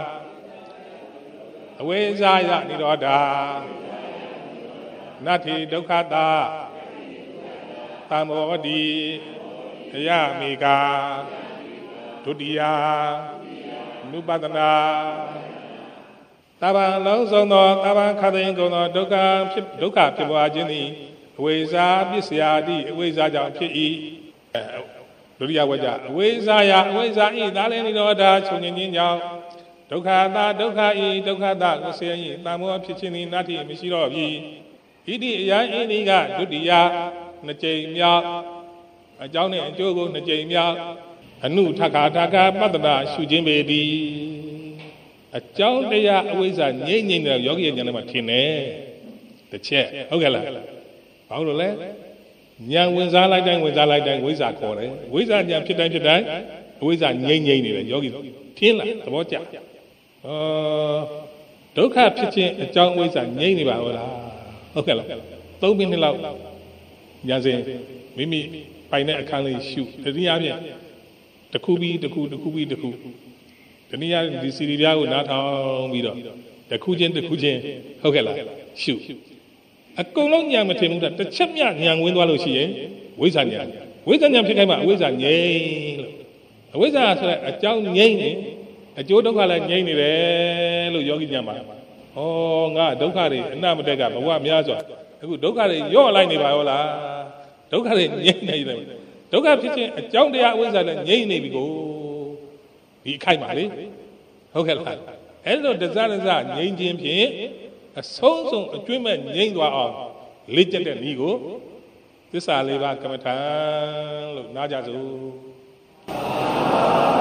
A: Uế sa ya, đi đó đà. Nati Dokata Tamodi Yamika Tudiya Nubatana Taba Lonsono Taba Kadengono Doka Doka Pibuajini အဝိဇ္ဇာပစ္စယာတိအဝိဇ္ဇာကြောင့်ဖြစ်၏ဒုတိယဝကြအဝိဇ္ဇာယအဝိဇ္ဇာဤသာလင်းနိရောဓချုပ်ငြိမ်းခြင်းကြောင့်ဒုက္ခတာဒုက္ခဤဒုက္ခတာကိုဆင်း၏တာမောဖြစ်ခြင်းသည်နာတိမရှိတော့ပြီဣတိအယံဣတိကဒုတိယနှစ်ကြိမ်မြောက်အကြောင်းနဲ့အကျိုးကိုနှစ်ကြိမ်မြောက်အနုထခါထခါပတ္တနာရှုခြင်းပေသည်အကြောင်းတရားအဝိဇ္ဇာငြိမ့်ငြိမ့်တဲ့ယောဂီရဲ့ဉာဏ်ထဲမှာထင်တယ်တစ်ချက်ဟုတ်ကဲ့လားဘာလို့လဲဉာဏ်ဝင်စားလိုက်တိုင်းဝင်စားလိုက်တိုင်းဝိဇ္ဇာခေါ်တယ်ဝိဇ္ဇာဉာဏ်ဖြစ်တိုင်းဖြစ်တိုင်းအဝိဇ္ဇာငြိမ့်ငြိမ့်နေတယ်ယောဂီထင်လားသဘောကျဩဒုက္ခဖြစ်ခြင်းအကြောင်းဝိဇ္ဇာငြိမ့်နေပါဟုတ်လားဟုတ်ကဲ့လားသုံးမိနစ်လောက်ညာစဉ်မိမိပိုင်တဲ့အခန်းလေးရှုတတိယအပြင်တစ်ခုပြီးတစ်ခုတစ်ခုပြီးတစ်ခုတနည်းအားဖြင့်ဒီစီရီပြားကိုနားထောင်ပြီးတော့တစ်ခုချင်းတစ်ခုချင်းဟုတ်ကဲ့လားရှုအကုန်လုံးညာမထင်ဘူးတစ်ချက်မြညာဝင်သွားလို့ရှိရင်ဝိဇ္ဇာညာဝိဇ္ဇာညာဖြစ်ခိုင်းမှအဝိဇ္ဇာငြိမ့်လို့အဝိဇ္ဇာဆိုတဲ့အကြောင်းငြိမ့်နေအကျိုးဒုက္ခလည်းငြိမ့်နေတယ်လို့ယောဂီညာမှာဩငါဒုက္ခတွေအနမတက်ကဘဝများစွာအခုဒုက္ခတွေရော့လိုက်နေပါရောလားဒုက္ခတွေငြိမ့်နေတယ်ဒုက္ခဖြစ်ခြင်းအကြောင်းတရားအဝိဇ္ဇာလည်းငြိမ့်နေပြီကိုဒီအခိုက်ပါလေဟုတ်ကဲ့လားအဲ့လိုတစားတစားငြိမ့်ခြင်းဖြင့်အဆုံးစုံအကျွင့်မဲ့ငြိမ့်သွားအောင်လေ့ကျက်တဲ့ဤကိုသစ္စာလေးပါးကမ္မထာလို့နားကြစို့